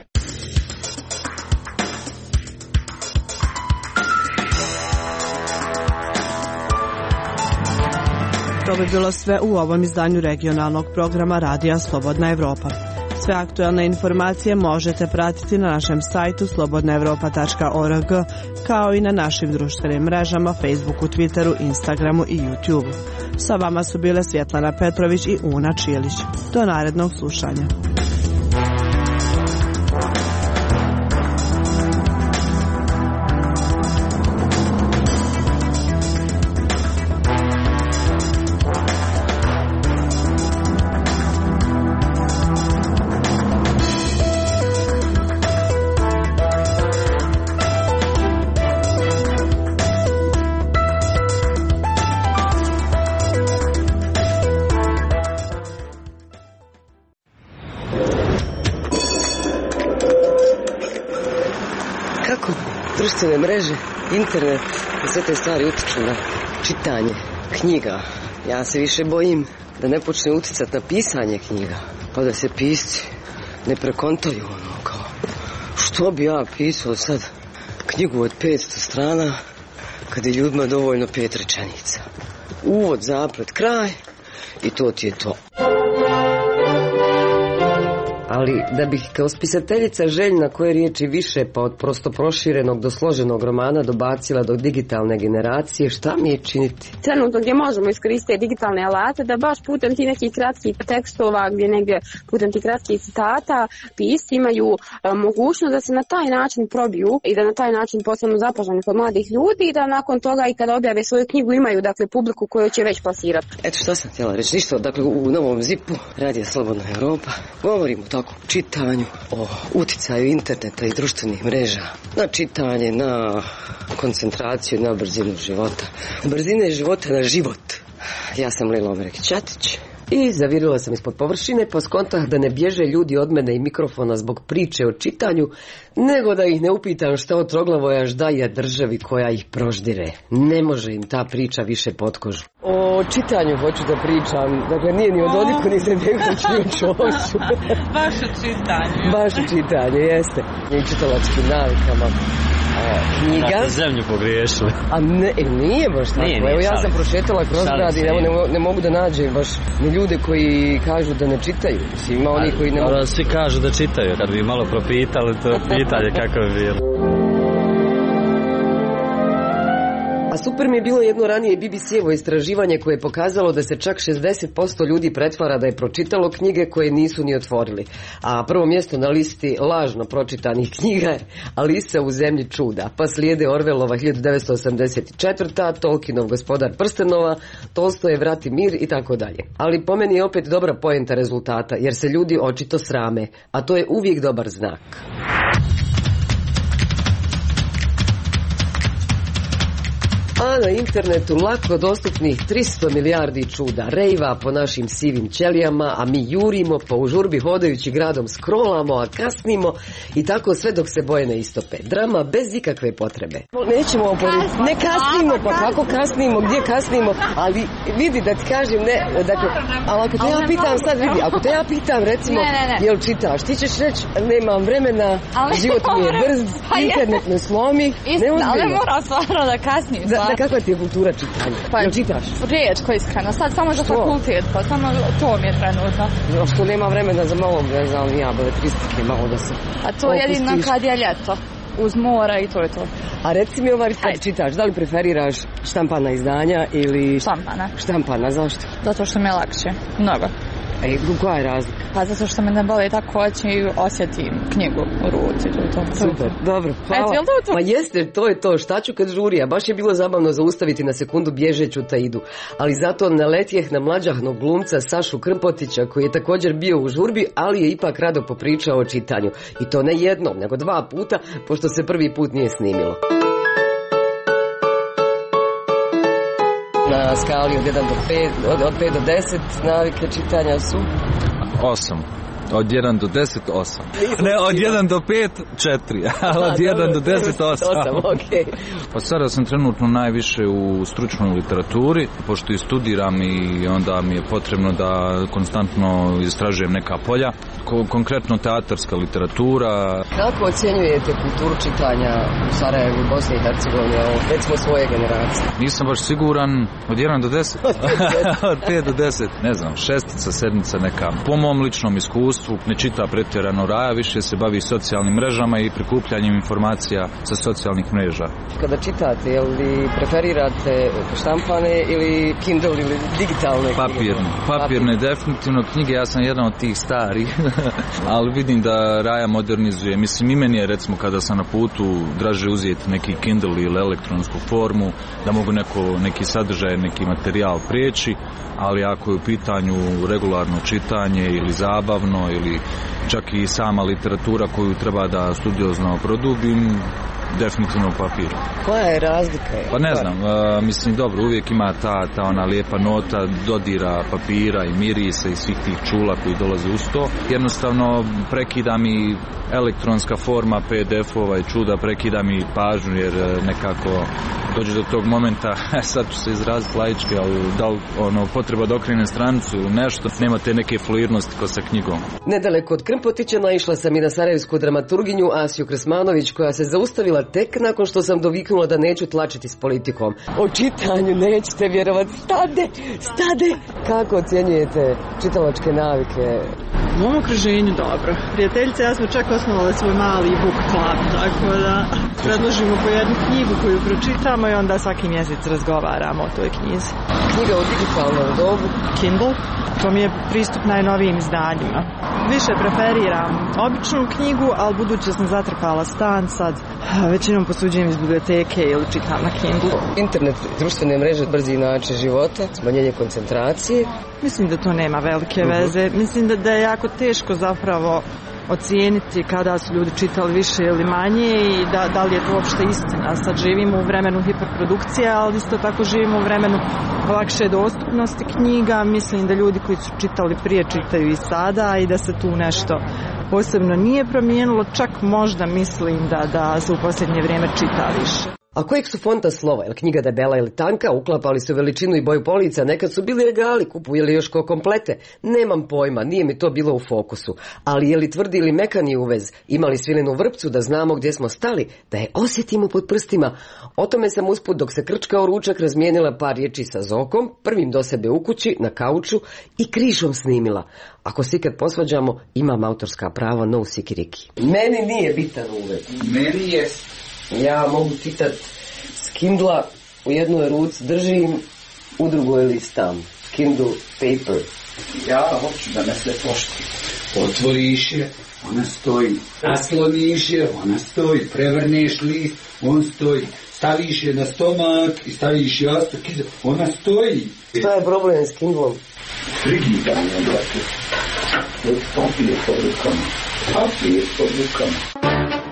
Speaker 1: To bi bilo sve u ovom izdanju regionalnog programa Radija Slobodna Evropa. Sve aktualne informacije možete pratiti na našem sajtu slobodna evropa tačka org, kao i na našim društvenim mrežama Facebooku, Twitteru, Instagramu i YouTubeu. Sa vama su bile Svjetlana Petrović i Una Čilić. Do narednog slušanja.
Speaker 10: Društvene mreže, internet i sve te stvari utiču na čitanje knjiga. Ja se više bojim da ne počne uticati na pisanje knjiga, pa da se pisci ne prekontaju ono kao što bi ja pisao sad knjigu od petsto strana kad je ljudima dovoljno pet rečenica. Uvod, zaplet, kraj i to ti je to. Ali da bih kao spisateljica željna koje riječi više pa od prosto proširenog do složenog romana dobacila do digitalne generacije, šta mi je činiti?
Speaker 7: Trenutno gdje možemo iskoristiti digitalne alate da baš putem ti nekih kratkih tekstova, gdje negdje putem ti kratkih citata pisci imaju a, mogućnost da se na taj način probiju i da na taj način postanu zapaženi kod mladih ljudi i da nakon toga i kada objave svoju knjigu imaju dakle publiku koju će već plasirati.
Speaker 10: Eto šta sam htjela reći, ništa, dakle u novom zipu Radija Slobodna Evropa govorimo tako o čitanju, o uticaju interneta i društvenih mreža na čitanje, na koncentraciju, na brzinu života. Brzine života na život. Ja sam Lila Omerek-Ćatić i zavirila sam ispod površine pa skontah da ne bježe ljudi od mene i mikrofona zbog priče o čitanju, nego da ih ne upitam šta od Troglavojaš daje državi koja ih proždire. Ne može im ta priča više pod kožu. O čitanju hoću da pričam, dakle nije ni o Dodiku ni Izetbegović ni o Čoviću.
Speaker 8: Baš o čitanju.
Speaker 10: Baš o čitanju, jeste. I čitalačkim navikama. Knjiga.
Speaker 8: Da ste zemlju pogriješili.
Speaker 10: A ne, nije baš tako. Nije, nije, Evo ja sam prošetala kroz grad i ne, ne, ne mogu da nađem baš ni ljude koji kažu da ne čitaju. Ima oni koji ne mogu...
Speaker 8: Svi kažu da čitaju, kad bi malo propitali to pitanje kako bi bilo.
Speaker 10: A super mi je bilo jedno ranije B B C-evo istraživanje koje je pokazalo da se čak šezdeset posto ljudi pretvara da je pročitalo knjige koje nisu ni otvorili. A prvo mjesto na listi lažno pročitanih knjiga je Alisa u zemlji čuda. Pa slijede Orvelova hiljadu devetsto osamdeset četvrta, Tolkienov Gospodar prstenova, Tolstojev Rat i mir i tako dalje. Ali po meni je opet dobra poenta rezultata jer se ljudi očito srame, a to je uvijek dobar znak. A na internetu lako dostupnih tristo milijardi čuda, rejva po našim sivim ćelijama, a mi jurimo po u žurbi hodajući gradom, scrollamo, a kasnimo i tako sve dok se boje ne istope. Drama bez ikakve potrebe. Nećemo oporiti, ne kasnimo, pa kako kasnimo, gdje kasnimo, ali vidi da ti kažem, ne, dakle, ali ako te ja pitam sad, vidi, ako te ja pitam recimo, ne, ne, ne. Jel čitaš, ti ćeš reći, nemam vremena, život mi je brz, internet me slomi,
Speaker 8: ne ozbiljno. Ali ne moram stvarno da kasnim.
Speaker 10: Da, kakva ti je kultura čitanja?
Speaker 8: Pa,
Speaker 10: jel čitaš?
Speaker 8: Rijetko, iskreno. Sad samo za fakultet, pa samo to mi je trenutno.
Speaker 10: Što nema vremena za malo, ne znam, ja, beletristike, malo da se
Speaker 8: A to je jedino kad je ljeto. Uz mora i to je to.
Speaker 10: A reci mi ovaj kad čitaš, da li preferiraš štampana izdanja ili...
Speaker 8: Štampana.
Speaker 10: Štampana, zašto?
Speaker 8: Zato što mi je lakše. Mnogo.
Speaker 10: Ej, koja je razlika?
Speaker 8: Pa zato što me ne boli tako oči i osjetim knjigu u ruci. To, to,
Speaker 10: Super, dobro, hvala.
Speaker 8: Eto, to, to?
Speaker 10: Ma jeste, to je to, šta ću kad žurija? Baš je bilo zabavno zaustaviti na sekundu bježeću Taidu. Ali zato naletjeh na mlađahnog glumca Sašu Krmpotića, koji je također bio u žurbi, ali je ipak rado popričao o čitanju. I to ne jednom, nego dva puta, pošto se prvi put nije snimilo. Na skali od jedan do pet, od, od pet do deset navike čitanja su?
Speaker 9: osam. Od jedan do deset, osam. Ne, od jedan do pet, četiri. A od jedan do deset, osam.
Speaker 10: osam, okej.
Speaker 9: Pa sada sam trenutno najviše u stručnoj literaturi, pošto i studiram i onda mi je potrebno da konstantno istražujem neka polja. Ko, konkretno teatarska literatura.
Speaker 10: Kako ocjenjujete kulturu čitanja u Sarajevu i Bosni i Hercegovini, recimo svoje generacije?
Speaker 9: Nisam baš siguran, od jedan do deset. Od pet do deset, ne znam, šestica, sedmica neka. Po mom ličnom iskustvu iskustvu ne čita pretjerano Raja, više se bavi socijalnim mrežama i prikupljanjem informacija sa socijalnih mreža.
Speaker 10: Kada čitate, je li preferirate štampane ili Kindle ili digitalne?
Speaker 9: Papirne. Papirne, definitivno knjige, ja sam jedan od tih starih, ali vidim da Raja modernizuje. Mislim, i meni je, recimo, kada sam na putu, draže uzeti neki Kindle ili elektronsku formu, da mogu neko, neki sadržaj, neki materijal prijeći, ali ako je u pitanju regularno čitanje ili zabavno ili čak i sama literatura koju treba da studiozno produbim, definitivno papir.
Speaker 10: Koja je razlika?
Speaker 9: Pa ne znam, uh, mislim dobro, uvijek ima ta, ta ona lijepa nota dodira papira i mirisa i svih tih čula koji dolaze uz to. Jednostavno prekida mi elektronska forma P D F-ova i čuda, prekida mi pažnju jer nekako dođe do tog momenta, sad ću se izraziti laički, ali da li ono, potreba da okrenem stranicu ili nešto, nema te neke fluidnosti ko sa knjigom.
Speaker 10: Nedaleko od Krmpotića naišla sam i na sarajevsku dramaturginju Asiju Krsmanović, koja se zaustavila tek nakon što sam doviknula da neću tlačiti s politikom. O čitanju nećete vjerovati. Stade, stade! Kako ocjenjujete čitalačke navike?
Speaker 11: U mom okruženju dobro. Prijateljice, ja smo čak osnovali svoj mali book club, tako da predložimo po jednu knjigu koju pročitamo i onda svaki mjesec razgovaramo o toj knjizi.
Speaker 10: Knjiga u digitalnom dobu?
Speaker 11: Kindle. To mi je pristup najnovijim izdanjima. Više preferiram običnu knjigu, ali budući sam zatrpala stan, sad većinom posuđujem iz biblioteke ili čitam na Kindle.
Speaker 10: Internet, društvene mreže, brzi način života, smanjenje koncentracije.
Speaker 11: Mislim da to nema velike veze. Mislim da, da je jako teško zapravo ocijeniti kada su ljudi čitali više ili manje i da, da li je to uopšte istina. Sad živimo u vremenu hiperprodukcije, ali isto tako živimo u vremenu lakše dostupnosti knjiga. Mislim da ljudi koji su čitali prije čitaju i sada i da se tu nešto posebno nije promijenilo. Čak možda mislim da, da se u posljednje vrijeme čita više.
Speaker 10: A kojeg su fonta slova, je li knjiga debela ili tanka, uklapali su veličinu i boju polica, nekad su bili regali, kupuje li još ko komplete, nemam pojma, nije mi to bilo u fokusu, ali je li tvrdi ili mekani uvez, imali svilenu vrpcu da znamo gdje smo stali, da je osjetimo pod prstima. O tome sam usput dok se krčkao ručak razmijenila par riječi sa Zokom, prvim do sebe u kući, na kauču i križom snimila. Ako se ikad posvađamo, imam autorska prava, no sikiriki. Meni nije bitan uvez.
Speaker 12: Meni je.
Speaker 10: Ja mogu čitat s Kindla, u jednoj ruci držim, u drugoj listam. Kindle paper.
Speaker 12: Ja hoću da me sve pošti. Otvoriš je, ona stoji. Nasloniš je, ona stoji. Prevrneš list, on stoji. Staviš je na stomak i staviš jastuk, ona stoji.
Speaker 10: Šta je problem s Kindlom?
Speaker 12: Frigidanje, brate. Papir pod rukama. Papir pod rukama.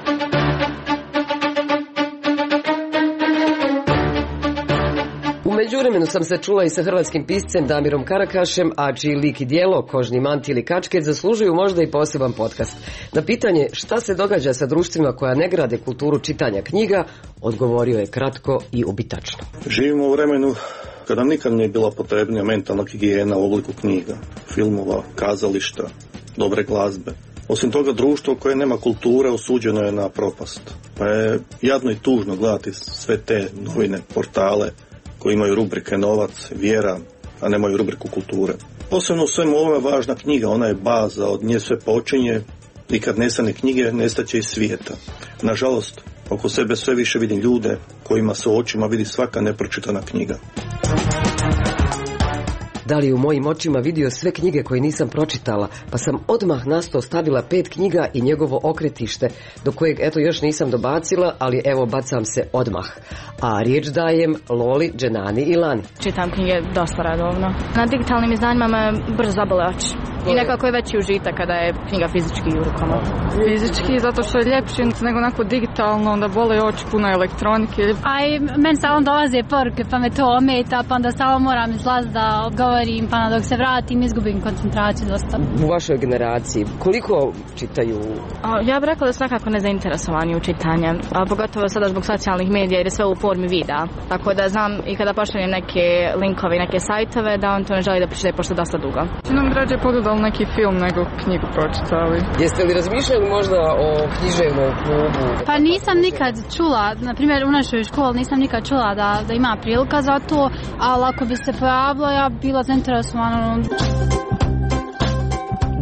Speaker 10: U međuvremenu sam se čula i sa hrvatskim piscem Damirom Karakašem, a čiji lik i djelo, Kožni manti ili kačket, zaslužuju možda i poseban podcast. Na pitanje šta se događa sa društvima koja ne grade kulturu čitanja knjiga, odgovorio je kratko i ubitačno.
Speaker 13: Živimo u vremenu kada nikad nije bila potrebnija mentalna higijena u obliku knjiga, filmova, kazališta, dobre glazbe. Osim toga, društvo koje nema kulture osuđeno je na propast. Pa je jadno i tužno gledati sve te novine, portale koji imaju rubrike novac, vjera, a nemaju rubriku kulture. Posebno u svemu ovo je važna knjiga, ona je baza, od nje sve počinje i kad nestane knjige, nestaće iz svijeta. Nažalost, oko sebe sve više vidim ljude kojima se u očima vidi svaka nepročitana knjiga.
Speaker 10: Da li u mojim očima vidio sve knjige koje nisam pročitala, pa sam odmah na sto stavila pet knjiga i njegovo okretište, do kojeg eto još nisam dobacila, ali evo bacam se odmah. A riječ dajem Loli, Dženani i Lani.
Speaker 15: Čitam knjige dosta redovno. Na digitalnim izdanjima me brzo zabole oči. I nekako je veći užitak kada je knjiga fizički u rukama.
Speaker 8: Fizički, zato što je ljepše nego onako digitalno, onda bole oči, puno elektronike.
Speaker 15: A i meni stalno dolaze poruke, pa me to ometa, pa onda stalno moram izlaziti da govorim, pa dok se vratim izgubim koncentraciju dosta.
Speaker 10: U vašoj generaciji koliko čitaju?
Speaker 15: A, ja bih rekla da su nekako nezainteresovani u čitanje, a pogotovo sada zbog socijalnih medija jer je sve u formi videa. Tako da znam i kada pošaljem neke linkove, neke sajtove, da on to ne želi da pročita pošto je dosta dugo.
Speaker 8: Nam građe pogledali neki film nego knjigu pročitali.
Speaker 10: Jeste li razmišljali možda o književnom klubu?
Speaker 15: Pa nisam nikad čula, na primjer u našoj školi nisam nikad čula da, da ima prilika za to, ali ako bi se pojavilo ja bila zainteresovana.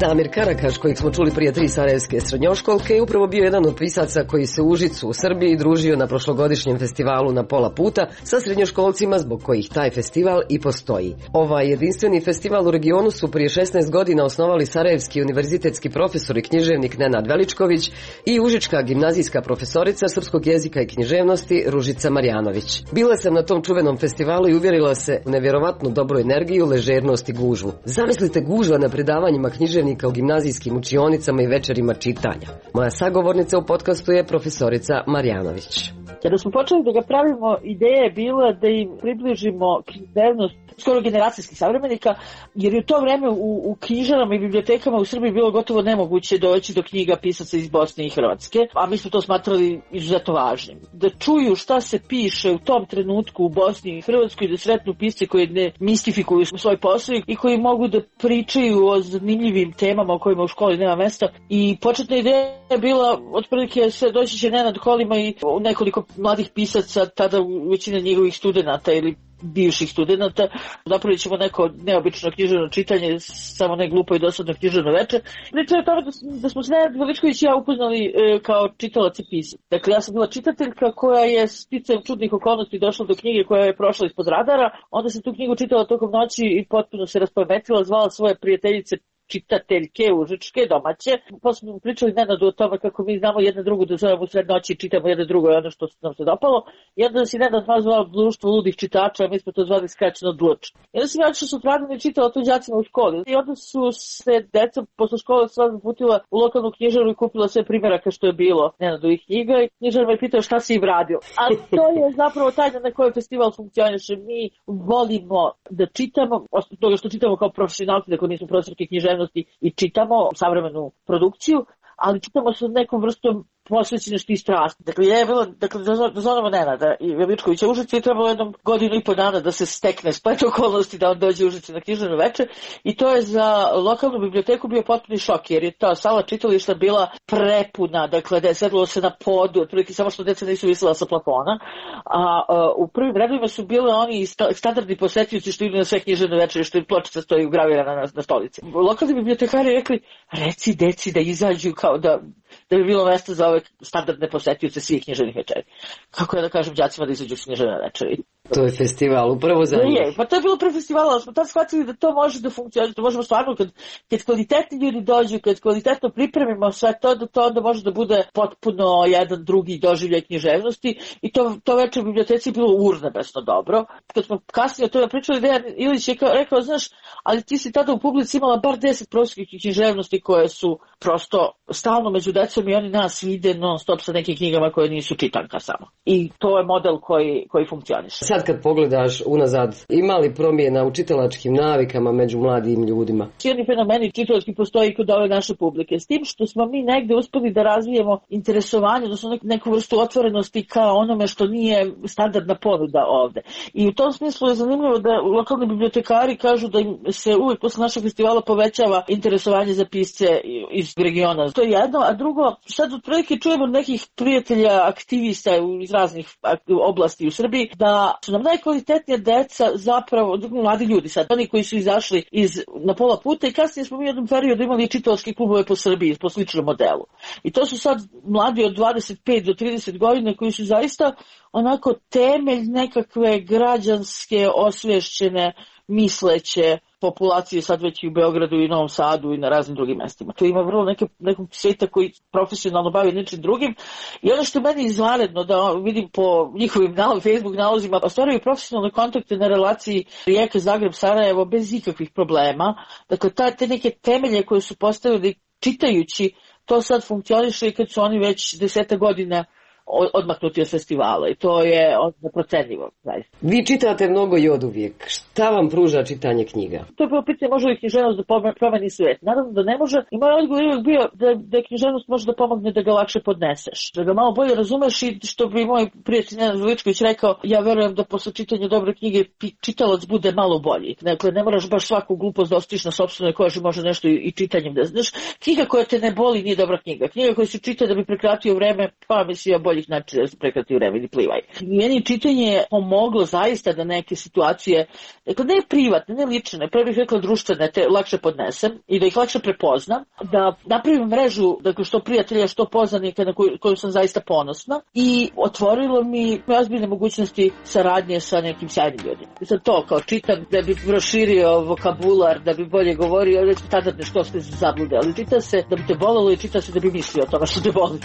Speaker 10: Damir Karakaš, kojeg smo čuli prije tri sarajevske srednjoškolke, je upravo bio jedan od pisaca koji se u Užicu u Srbiji družio na prošlogodišnjem festivalu Na pola puta sa srednjoškolcima zbog kojih taj festival i postoji. Ovaj jedinstveni festival u regionu su prije šesnaest godina osnovali sarajevski univerzitetski profesor i književnik Nenad Veličković i užička gimnazijska profesorica srpskog jezika i književnosti Ružica Marjanović. Bila sam na tom čuvenom festivalu i uvjerila se u nevjerovatnu dobru energiju, ležernost i gužvu. Zamislite gužva na predavanjima književnika u gimnazijskim učionicama i večerima čitanja. Moja sagovornica u podcastu je profesorica Marjanović.
Speaker 14: Kada smo počeli da ga pravimo, ideja je bila da im približimo književnost skoro generacijskih savremenika, jer je u to vreme u, u knjižarama i bibliotekama u Srbiji bilo gotovo nemoguće doći do knjiga pisaca iz Bosne i Hrvatske, a mi smo to smatrali izuzetno važnim. Da čuju šta se piše u tom trenutku u Bosni i Hrvatskoj, da sretnu pisce koji ne mistifikuju svoj posao i koji mogu da pričaju o zanimljivim temama o kojima u školi nema mesta. I početna ideja je bila, otprilike se doći će Nenad Kolima i nekoliko mladih pisaca, tada većina njegovih studenata ili bivših studenata, napravit ćemo neko neobično književno čitanje, samo ne glupo i dosadno književno veče. Priča je o tome da smo se Nenad Veličković i ja upoznali e, kao čitalac i pisac. Dakle, ja sam bila čitateljka koja je sticajem čudnih okolnosti došla do knjige koja je prošla ispod radara, onda sam tu knjigu čitala tokom noći i potpuno se raspametila, zvala svoje prijateljice čitateljke užičke, domaće. Posle smo pričali Nenadu o tome kako mi znamo jedna drugu da zovemo u sred noći i čitamo jedno drugo i ono što nam se dopalo. I onda si Nenad nas zvao društvo ludih čitača, a mi smo to zvali skraćeno dluč. I onda sam ja što su odradili i čitala to đacima u školi. I onda su se deca posle škole sva zaputila u lokalnu knjižaru i kupila sve primjeraka što je bilo Nenadovih knjiga i knjižar me pitao šta si im radio. A to je zapravo tajna na kojoj festival funkcioniše. Mi volimo da čitamo, osim toga što čitamo kao profesionalci, dakle nismo profesorke književnosti i čitamo savremenu produkciju, ali čitamo sa nekom vrstom posvećenosti i strasti. Dakle, je bilo, dakle, dozvolimo Nenada i Veličkovića u Užicu i trebalo jednom godinu i po dana da se stekne splet okolnosti da on dođe u Užicu na književno veče i to je za lokalnu biblioteku bio potpuni šok, jer je ta sala čitališta bila prepuna, dakle, da je sedlo se na podu, otprilike samo što deca nisu visela sa plafona, a, a u prvim redovima su bile oni standardni posetioci što idu na sve književno veče, što im pločica stoji ugravirana na, na stolici. Lokalni bibliotekari rekli, reci deci da izađu kao da da bi bilo mjesto za ove standardne posetioce svih književnih večeri. Kako ja da kažem đacima da izađu s književne večeri?
Speaker 10: To je festival, upravo za njih.
Speaker 14: Je, pa to je bilo pre festivala, ali smo tad shvatili da to može da funkcionira, to možemo stvarno, kad, kad kvalitetni ljudi dođu, kad kvalitetno pripremimo sve to, da to onda može da bude potpuno jedan drugi doživljaj književnosti i to, to večer u biblioteci je bilo urnebesno dobro. Kad smo kasnije o tome pričali, Dejan Ilić je kao, rekao, znaš, ali ti si tada u publici imala bar deset profesorskih književnosti koje su prosto stalno među decom i oni nas vide non stop sa nekim knjigama koje nisu čitanka samo. I to je model koji, koji funkcioniše.
Speaker 10: Sad kad pogledaš unazad, ima li promjena u čitalačkim navikama među mladim ljudima?
Speaker 14: Svi oni fenomeni čitalački postoji i kod ove naše publike. S tim što smo mi negde uspeli da razvijemo interesovanje, odnosno neku vrstu otvorenosti ka onome što nije standardna ponuda ovde. I u tom smislu je zanimljivo da lokalni bibliotekari kažu da im se uvijek posle našeg festivala povećava interesovanje za pisce iz regiona. To je jedno, a drugo, sad otprilike čujemo nekih prijatelja, aktivista iz raznih oblasti u Srbiji, da su nam najkvalitetnija deca zapravo, mladi ljudi sad, oni koji su izašli iz Na pola puta i kasnije smo mi u jednom periodu imali čitalačke klubove po Srbiji po sličnom modelu. I to su sad mladi od dvadeset pet do trideset godina koji su zaista onako temelj nekakve građanske, osvješćene, misleće populacije sad već i u Beogradu i Novom Sadu i na raznim drugim mestima. Tu ima vrlo neke, nekog svijeta koji profesionalno bavi ničim drugim i ono što je meni izvanredno da vidim po njihovim nalog, Facebook nalozima, ostvaraju profesionalne kontakte na relaciji Rijeka, Zagreb, Sarajevo bez ikakvih problema. Dakle, ta, te neke temelje koje su postavili čitajući, to sad funkcioniše i kad su oni već deseta godina odmaknuti od festivala i to je neprocenljivo. Zaista.
Speaker 10: Vi čitate mnogo i od uvijek. Šta vam pruža čitanje knjiga?
Speaker 14: To je bilo pitanje može li književnost da promeni svijet. Naravno da ne može i moj odgovor je bio da, da književnost može da pomogne da ga lakše podneseš. Da ga malo bolje razumeš i što bi moj prijatelj Nenad Veličković rekao, ja verujem da posle čitanja dobre knjige čitalac bude malo bolji. Dakle, ne moraš baš svaku glupost da ostiš na sopstvenoj koži, može nešto i, i čitanjem da znaš. Knjiga koja te ne boli nije dobra knjiga. Knjiga koja se čita da bi prekratio vreme, pa misli ja bolje ih znači prekrati vreme ili plivaj. Meni čitanje je pomoglo zaista da neke situacije, dakle ne privatne, ne lične, pre bih rekla društvene, te lakše podnesem i da ih lakše prepoznam, da napravim mrežu, dakle što prijatelja, što poznanika na koju, koju sam zaista ponosna i otvorilo mi ozbiljne mogućnosti saradnje sa nekim sjajnim ljudima. I sad to kao čitam da bi proširio vokabular, da bi bolje govorio, reći standardne školske zablude, ali čita se da bi te bolelo i čita se da bi mislio o tome što te boli.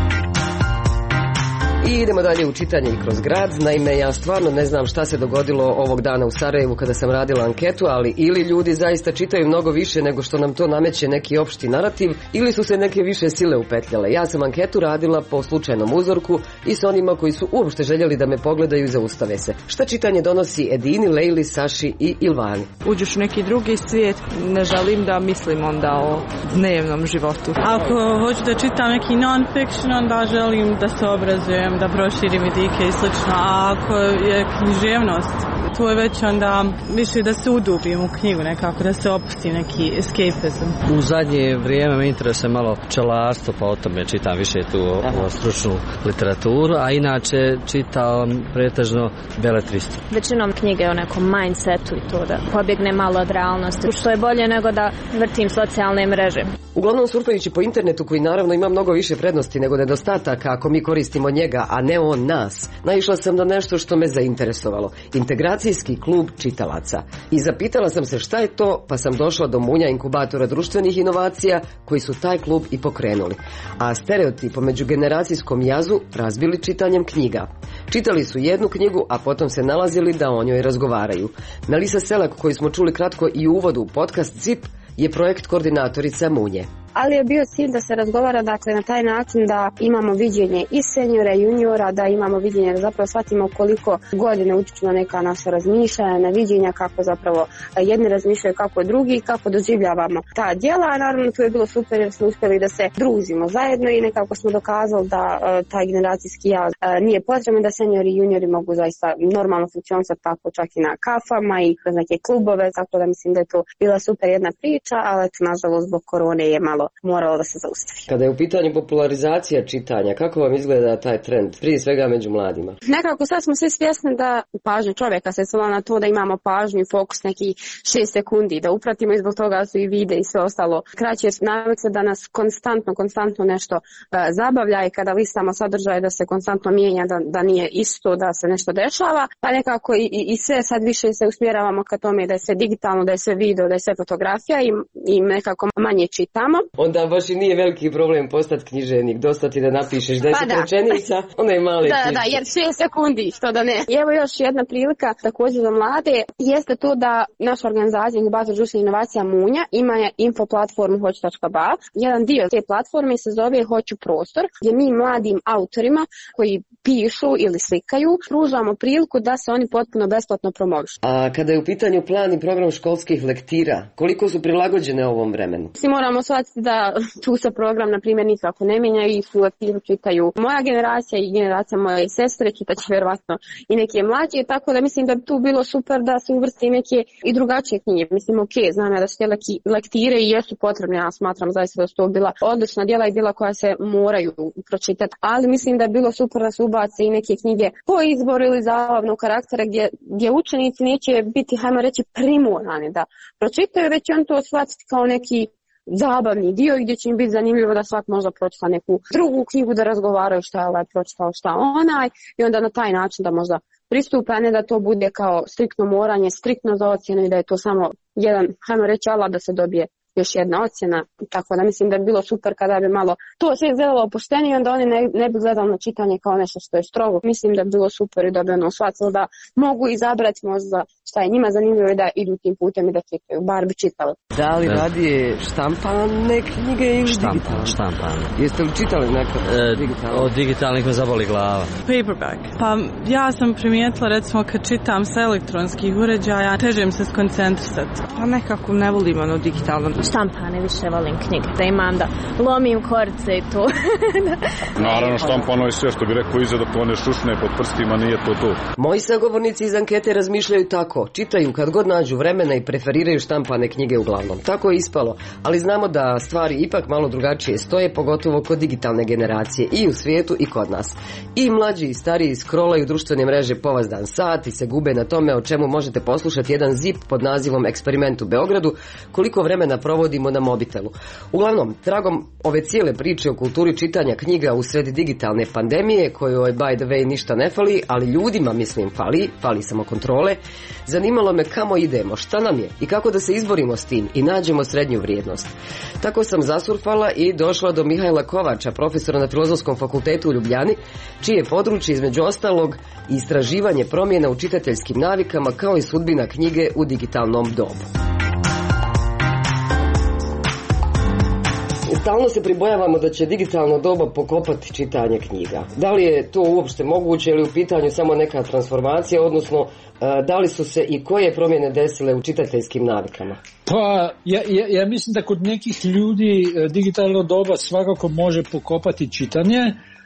Speaker 10: I idemo dalje u čitanje i kroz grad. Naime, ja stvarno ne znam šta se dogodilo ovog dana u Sarajevu kada sam radila anketu, ali ili ljudi zaista čitaju mnogo više nego što nam to nameće neki opšti narativ, ili su se neke više sile upetljale. Ja sam anketu radila po slučajnom uzorku i s onima koji su uopšte željeli da me pogledaju i zaustave se. Šta čitanje donosi Edini, Lejli, Saši i Ilvani?
Speaker 11: Uđeš u neki drugi svijet, ne želim da mislim onda o dnevnom životu. Ako hoću da čitam neki non-fiction, onda želim da se obrazujem, da proširim vidike i slično, a ako je književnost, to je već onda više da se udubim u knjigu nekako, da se opusti neki escapism.
Speaker 16: U zadnje vrijeme me interesuje malo pčelarstvo, pa o tome čitam više tu o, o stručnu literaturu, a inače čitam pretežno beletristu.
Speaker 17: Većinom knjige o nekom mindsetu i to da pobjegne malo od realnosti, što je bolje nego da vrtim socijalne mreže.
Speaker 10: Uglavnom surfajući po internetu, koji naravno ima mnogo više prednosti nego nedostataka ako mi koristimo njega, a ne on nas, naišla sam na nešto što me zainteresovalo. Integracijski klub čitalaca. I zapitala sam se šta je to, pa sam došla do munja inkubatora društvenih inovacija koji su taj klub i pokrenuli. A stereotip o međugeneracijskom jazu razbili čitanjem knjiga. Čitali su jednu knjigu, a potom se nalazili da o njoj razgovaraju. Melisa Selak, koju smo čuli kratko i u uvodu u podcast Zip, je projekt koordinatorica Munje.
Speaker 7: Ali je bio cilj da se razgovara, dakle, na taj način da imamo viđenje i seniora i juniora, da imamo viđenje, da zapravo shvatimo koliko godine utiču na neka naša razmišljanja, na viđenja, kako zapravo jedni razmišljaju kako drugi, kako doživljavamo ta djela, a naravno tu je bilo super jer smo uspjeli da se družimo zajedno i nekako smo dokazali da uh, taj generacijski jaz uh, nije potreban, da seniori i juniori mogu zaista normalno funkcionisati tako čak i na kafama i kroz neke klubove, tako da mislim da je to bila super jedna priča, ali nažalost zbog korone je malo moralo da se zaustavi.
Speaker 10: Kada je u pitanju popularizacija čitanja, kako vam izgleda taj trend, prije svega među mladima?
Speaker 7: Nekako sad smo svi svjesni da pažnja čovjeka se svela na to da imamo pažnju i fokus neki šest sekundi, da upratimo i zbog toga su i vide i sve ostalo kraće, jer navikli da nas konstantno, konstantno nešto uh, zabavlja i kada listamo sadržaje da se konstantno mijenja, da, da nije isto, da se nešto dešava, pa nekako i, i, i sve sad više se usmjeravamo ka tome da je sve digitalno, da je sve video, da je sve fotografija i, i nekako manje čitamo.
Speaker 10: Onda baš i nije veliki problem postati književnik, dosta ti da napišeš deset pa rečenica, onda je male
Speaker 7: Da, da, jer šest sekundi, što da ne. I evo još jedna prilika također za mlade, jeste to da naša organizacija Inkubator društvenih inovacija Munja ima info platformu hoću tačka ba. Jedan dio te platforme se zove Hoću prostor, gdje mi mladim autorima koji pišu ili slikaju pružamo priliku da se oni potpuno besplatno promovišu.
Speaker 10: A kada je u pitanju plan i program školskih lektira, koliko su prilagođene ovom vremenu?
Speaker 7: Svi moramo shvatiti da tu se program, na primjer, nikako ne mijenja i su lektiru čitaju moja generacija i generacija moje sestre, čitaće vjerovatno i neke mlađe, tako da mislim da bi tu bilo super da se uvrsti neke i drugačije knjige. Mislim, ok, znam ja da su te lektire i jesu potrebne, ja smatram zaista da su to bila odlična djela i djela koja se moraju pročitati, ali mislim da je bilo super da se ubace i neke knjige po izboru ili zabavnog karaktera gdje, gdje učenici neće biti, hajmo reći, primorani da pročitaju, već on to shvatiti kao neki zabavni dio gdje će im biti zanimljivo da svak možda pročita neku drugu knjigu, da razgovaraju šta je ovaj pročitao, šta onaj i onda na taj način da možda pristupe, a ne da to bude kao striktno moranje, striktno za ocjenu i da je to samo jedan, hajmo reći, alat da se dobije još jedna ocjena, tako da mislim da bi bilo super kada bi malo to sve izgledalo opuštenije, onda oni ne, ne bi gledali na čitanje kao nešto što je strogo. Mislim da bi bilo super i da bi ono shvatilo da mogu izabrati možda šta je njima zanimljivo i da idu tim putem i da čitaju, bar bi čitali.
Speaker 10: Da li radije štampane knjige ili
Speaker 16: Štampan,
Speaker 10: digitalne?
Speaker 16: štampane.
Speaker 10: Jeste li čitali nekad
Speaker 16: E,
Speaker 10: digitalne?
Speaker 16: od digitalnih me zaboli glava.
Speaker 11: Paperback. Pa ja sam primijetila, recimo kad čitam sa elektronskih uređaja, teže im se skoncentrisati. Pa nekako ne volim ono digitalno.
Speaker 17: štampane više volim knjige, da imam da lomim korce i to.
Speaker 18: Naravno štampano je sve, što bi rekao iza, dok to ne šušne pod prstima, nije to to.
Speaker 10: Moji sagovornici iz ankete razmišljaju tako, čitaju kad god nađu vremena i preferiraju štampane knjige uglavnom. Tako je ispalo, ali znamo da stvari ipak malo drugačije stoje, pogotovo kod digitalne generacije i u svijetu i kod nas. I mlađi i stariji scrollaju društvene mreže povazdan sat i se gube na tome, o čemu možete poslušati jedan zip pod nazivom Eksperiment u Beogradu, koliko vremena provodimo na mobitelu. Uglavnom, tragom ove cijele priče o kulturi čitanja knjiga u sred digitalne pandemije, kojoj by the way ništa ne fali, ali ljudima mislim fali, fali samo kontrole, zanimalo me kamo idemo, šta nam je i kako da se izborimo s tim i nađemo srednju vrijednost. Tako sam zasurfala i došla do Mihajla Kovača, profesora na Filozofskom fakultetu u Ljubljani, čije je područje između ostalog istraživanje promjena u čitateljskim navikama kao i sudbina knjige u digitalnom dobu. Stalno se pribojavamo da će digitalno doba pokopati čitanje knjiga. Da li je to uopšte moguće ili u pitanju samo neka transformacija, odnosno da li su se i koje promjene desile u čitateljskim navikama?
Speaker 19: Pa, ja, ja, ja mislim da kod nekih ljudi digitalno doba svakako može pokopati čitanje,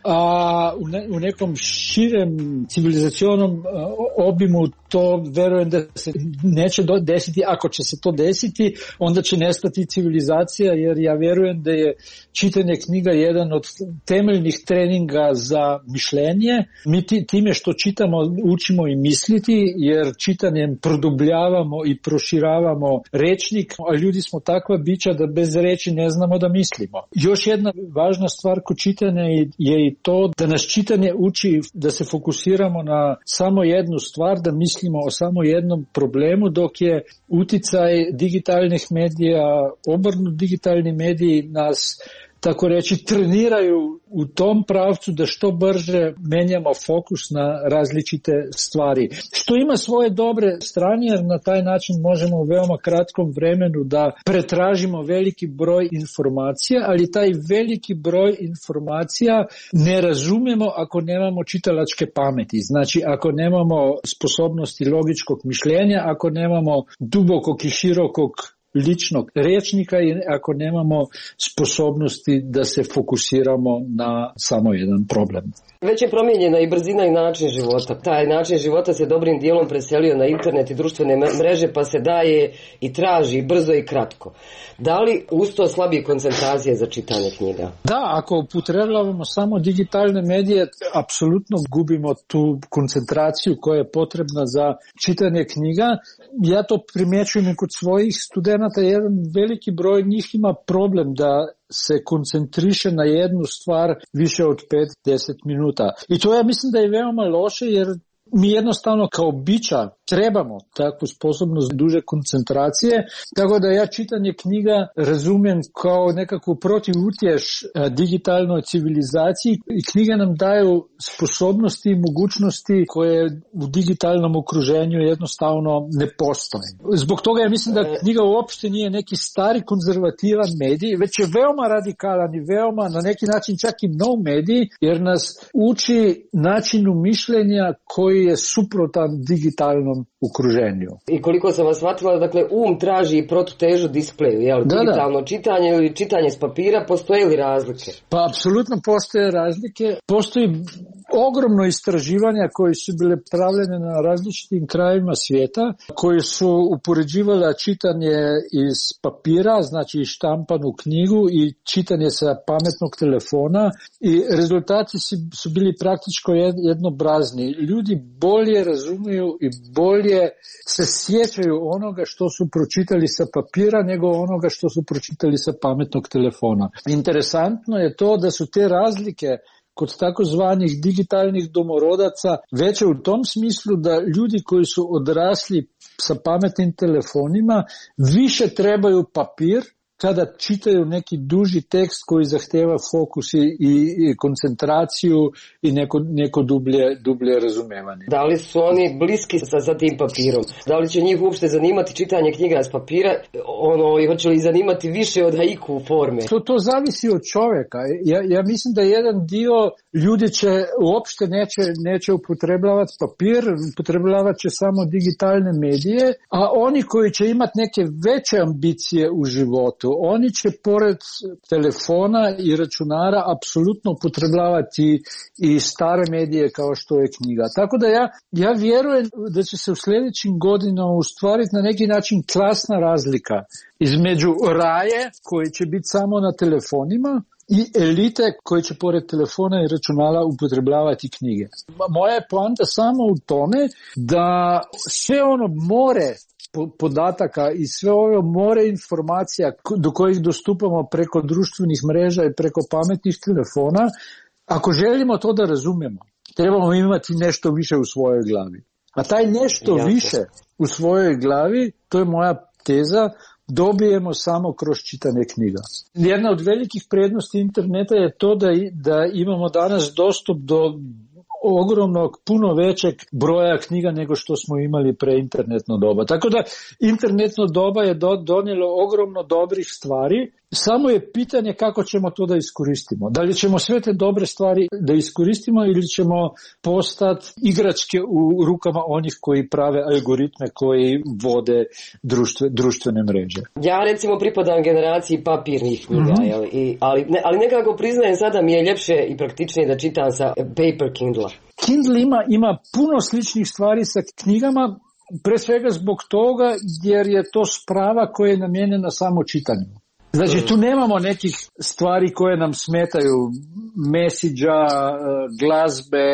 Speaker 19: a u, ne, u nekom širem civilizacionom obimu to verujem da se neće desiti. Ako će se to desiti, onda će nestati civilizacija, jer ja verujem da je čitanje knjiga jedan od temeljnih treninga za mišljenje. Mi time što čitamo učimo i misliti, jer čitanjem produbljavamo i proširavamo rečnik, a ljudi smo takva bića da bez reči ne znamo da mislimo. Još jedna važna stvar kod čitanja je i to da nas čitanje uči da se fokusiramo na samo jednu stvar, da mislimo o samo jednom problemu, dok je uticaj digitalnih medija, obrnut digitalni mediji nas, tako reći, treniraju u tom pravcu da što brže menjamo fokus na različite stvari. Što ima svoje dobre strane, jer na taj način možemo u veoma kratkom vremenu da pretražimo veliki broj informacija, ali taj veliki broj informacija ne razumijemo ako nemamo čitalačke pameti. Znači, ako nemamo sposobnosti logičkog mišljenja, ako nemamo dubokog i širokog ličnog rječnika i ako nemamo sposobnosti da se fokusiramo na samo jedan problem.
Speaker 10: Već je promijenjena i brzina i način života. Taj način života se dobrim dijelom preselio na internet i društvene mreže, pa se daje i traži brzo i kratko. Da li uz to slabije koncentracije za čitanje knjiga?
Speaker 19: Da, ako upotrebljavamo samo digitalne medije, apsolutno gubimo tu koncentraciju koja je potrebna za čitanje knjiga. Ja to primjećujem i kod svojih studenata, jedan veliki broj njih ima problem da se koncentriše na jednu stvar više od pet do deset minuta. I to ja mislim da je veoma loše, jer mi jednostavno kao bića trebamo takvu sposobnost duže koncentracije, tako da ja čitanje knjiga razumijem kao nekakvu protivutješ digitalnoj civilizaciji i knjige nam daju sposobnosti i mogućnosti koje u digitalnom okruženju jednostavno ne postoje. Zbog toga ja mislim da knjiga uopšte nije neki stari konzervativan medij, već je veoma radikalan i veoma na neki način čak i nov medij, jer nas uči načinu mišljenja koji je suprotan digitalnom okruženju.
Speaker 10: I koliko sam vas shvatila, dakle, um traži i protutežu displeju, jel? Da, digitalno da. Čitanje ili čitanje s papira, postoje li razlike?
Speaker 19: Pa, apsolutno postoje razlike. Postoji ogromno istraživanja koje su bile pravljene na različitim krajevima svijeta, koje su upoređivala čitanje iz papira, znači štampanu knjigu, i čitanje sa pametnog telefona, i rezultati su bili praktički jednobrazni. Ljudi bolje razumiju i bolje se sjećaju onoga što su pročitali sa papira nego onoga što su pročitali sa pametnog telefona. Interesantno je to da su te razlike kod takozvanih digitalnih domorodaca veće u tom smislu da ljudi koji su odrasli sa pametnim telefonima više trebaju papir kada čitaju neki duži tekst koji zahteva fokus i, i koncentraciju i neko, neko dublje, dublje razumevanje.
Speaker 10: Da li su oni bliski sa, sa tim papirom? Da li će njih uopšte zanimati čitanje knjiga s papira? Ono, i hoće li zanimati više od haiku forme?
Speaker 19: To, to zavisi od čovjeka. Ja, ja mislim da jedan dio ljudi će uopšte neće, neće upotrebljavati papir, upotrebljavat će samo digitalne medije, a oni koji će imati neke veće ambicije u životu, oni će pored telefona i računara apsolutno upotrebljavati i stare medije kao što je knjiga. Tako da ja, ja vjerujem da će se u sljedećim godinama ustvariti na neki način klasna razlika između raje koji će biti samo na telefonima i elite koji će pored telefona i računala upotrebljavati knjige. Moja je poanta samo u tome da sve ono more podataka i sve ove more informacija do kojih dostupamo preko društvenih mreža i preko pametnih telefona, ako želimo to da razumijemo, trebamo imati nešto više u svojoj glavi. A taj nešto Jasne. više u svojoj glavi, to je moja teza, dobijemo samo kroz čitanje knjiga. Jedna od velikih prednosti interneta je to da, da imamo danas dostup do ogromnog, puno većeg broja knjiga nego što smo imali pre internetno doba. Tako da internetno doba je do, donijelo ogromno dobrih stvari, samo je pitanje kako ćemo to da iskoristimo. Da li ćemo sve te dobre stvari da iskoristimo ili ćemo postati igračke u rukama onih koji prave algoritme koji vode društve, društvene mreže.
Speaker 10: Ja recimo pripadam generaciji papirnih knjiga, mm-hmm. jel? I, ali, ne, ali nekako priznajem sada mi je ljepše i praktičnije da čitam sa paper Kindle.
Speaker 19: Kindle ima, ima puno sličnih stvari sa knjigama, pre svega zbog toga jer je to sprava koja je namijenjena samo čitanju. Znači tu nemamo nekih stvari koje nam smetaju, mesidža, glazbe,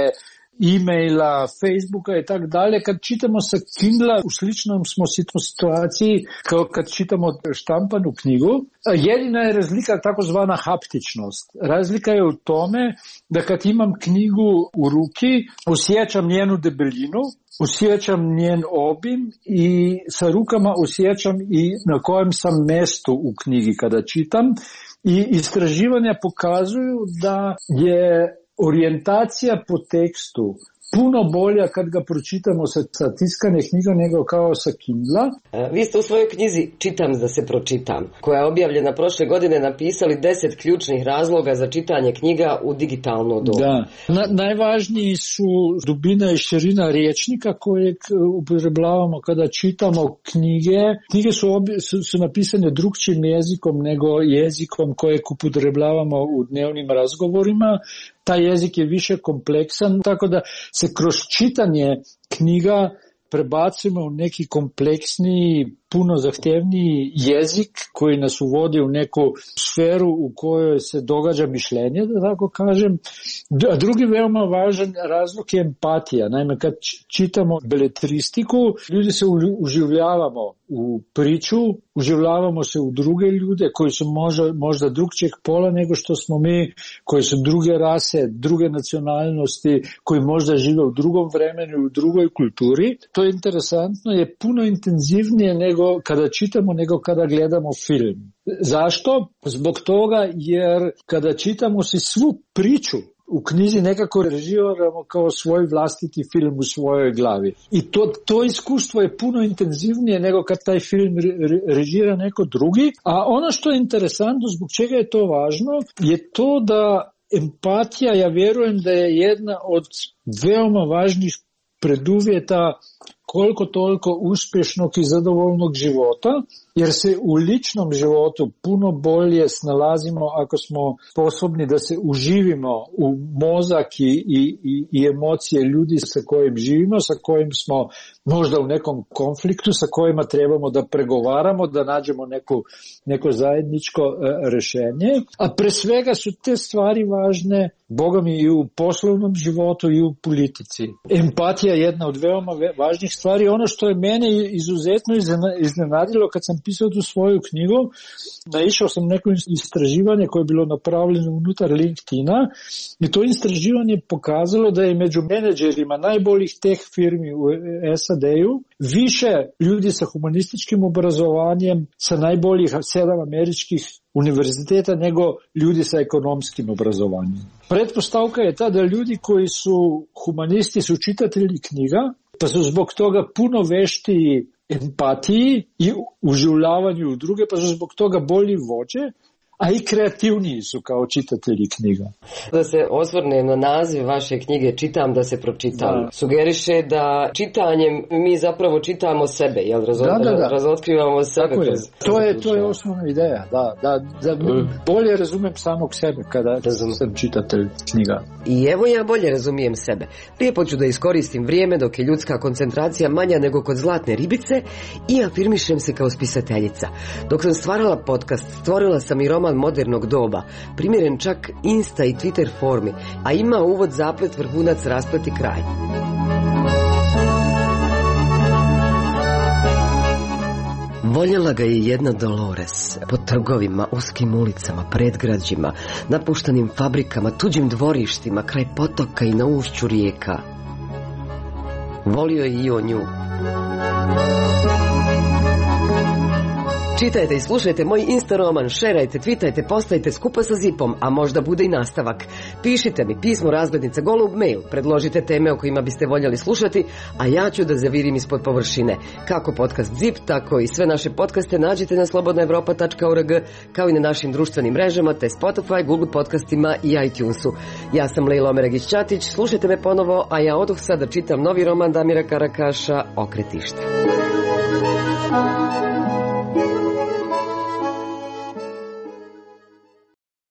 Speaker 19: e-maila, Facebooka i tako dalje. Kad čitamo sa Kindla u sličnom smo situaciji kao kad čitamo štampanu knjigu. Jedina je razlika takozvana haptičnost. Razlika je u tome da kad imam knjigu u ruki, osjećam njenu debelinu, osjećam njen obim i sa rukama osjećam i na kojem sam mjestu u knjigi kada čitam. I istraživanja pokazuju da je orijentacija po tekstu puno bolja kad ga pročitamo sa, sa tiskane knjiga nego kao sa Kindla.
Speaker 10: Vi ste u svojoj knjizi Čitam da se pročitam, koja je objavljena prošle godine, napisali deset ključnih razloga za čitanje knjiga u digitalno dobu.
Speaker 19: Da. Na, najvažniji su dubina i širina rječnika kojeg upotrebljavamo kada čitamo knjige. Knjige su, obje, su, su napisane drugčijim jezikom nego jezikom kojeg upotrebljavamo u dnevnim razgovorima. Taj jezik je više kompleksan, tako da se kroz čitanje knjiga prebacimo u neki kompleksniji, puno zahtevniji jezik koji nas uvodi u neku sferu u kojoj se događa mišljenje, da tako kažem. A drugi veoma važan razlog je empatija. Naime, kad čitamo beletristiku, ljudi se uživljavamo u priču, uživljavamo se u druge ljude koji su možda, možda drugčijeg pola nego što smo mi, koji su druge rase, druge nacionalnosti, koji možda žive u drugom vremenu, u drugoj kulturi. To je interesantno, je puno intenzivnije nego kada čitamo, nego kada gledamo film. Zašto? Zbog toga jer kada čitamo si svu priču u knjizi nekako režiramo kao svoj vlastiti film u svojoj glavi. I to, to iskustvo je puno intenzivnije nego kad taj film režira neko drugi. A ono što je interesantno, zbog čega je to važno, je to da empatija, ja vjerujem da je jedna od veoma važnih preduvjeta koliko toliko uspješnog i zadovoljnog života, jer se u ličnom životu puno bolje snalazimo ako smo sposobni da se uživimo u mozak i, i, i emocije ljudi sa kojim živimo, sa kojim smo možda u nekom konfliktu, sa kojima trebamo da pregovaramo, da nađemo neku, neko zajedničko e, rješenje. A pre svega su te stvari važne, Boga mi, i u poslovnom životu i u politici. Empatija je jedna od veoma važnih stvari. Ono što je mene izuzetno iznenadilo kad sam sam pisao tu svoju knjigu, naišao sam neko istraživanje koje je bilo napravljeno unutar LinkedIna i to istraživanje pokazalo da je među menadžerima najboljih teh firmi u S A D-u više ljudi sa humanističkim obrazovanjem sa najboljih sedam američkih univerziteta nego ljudi sa ekonomskim obrazovanjem. Pretpostavka je ta da ljudi koji su humanisti su čitatelji knjiga, pa su zbog toga puno veštiji empatiji i uživljavanju u druge, pa su zbog toga bolji vođe, a i kreativniji su kao čitatelji knjiga.
Speaker 10: Da se osvrnem na naziv vaše knjige Čitam da se pročitam. Da. Sugeriše da čitanjem mi zapravo čitamo sebe, jel Razo... da, da, da. razotkrivamo sebe.
Speaker 19: Tako
Speaker 10: kroz...
Speaker 19: je. To je, to je osnovna ideja, da, da, da mm. bolje razumem samog sebe kada Razum. sam čitatelj knjiga.
Speaker 10: I evo ja bolje razumijem sebe. Lijepo ću da iskoristim vrijeme dok je ljudska koncentracija manja nego kod zlatne ribice i afirmišem se kao spisateljica. Dok sam stvarala podcast, stvorila sam i roman modernog doba, primjeren čak Insta i Twitter formi, a ima uvod, zaplet, vrhunac, rasplet i kraj. Voljela ga je jedna Dolores, po trgovima, uskim ulicama, predgrađima, napuštanim fabrikama, tuđim dvorištima, kraj potoka i na ušću rijeka. Volio je i on nju. Čitajte i slušajte moj Insta roman, šerajte, twitajte, postajte skupa sa Zipom, a možda bude i nastavak. Pišite mi pismo razglednica golub mail, predložite teme o kojima biste voljeli slušati, a ja ću da zavirim ispod površine. Kako podcast Zip, tako i sve naše podcaste nađete na slobodna evropa tačka org, kao i na našim društvenim mrežama, te Spotify, Google podcastima i iTunesu. Ja sam Lejla Omeregić-Ćatić, slušajte me ponovo, a ja odoh sad da čitam novi roman Damira Karakaša, Okretište.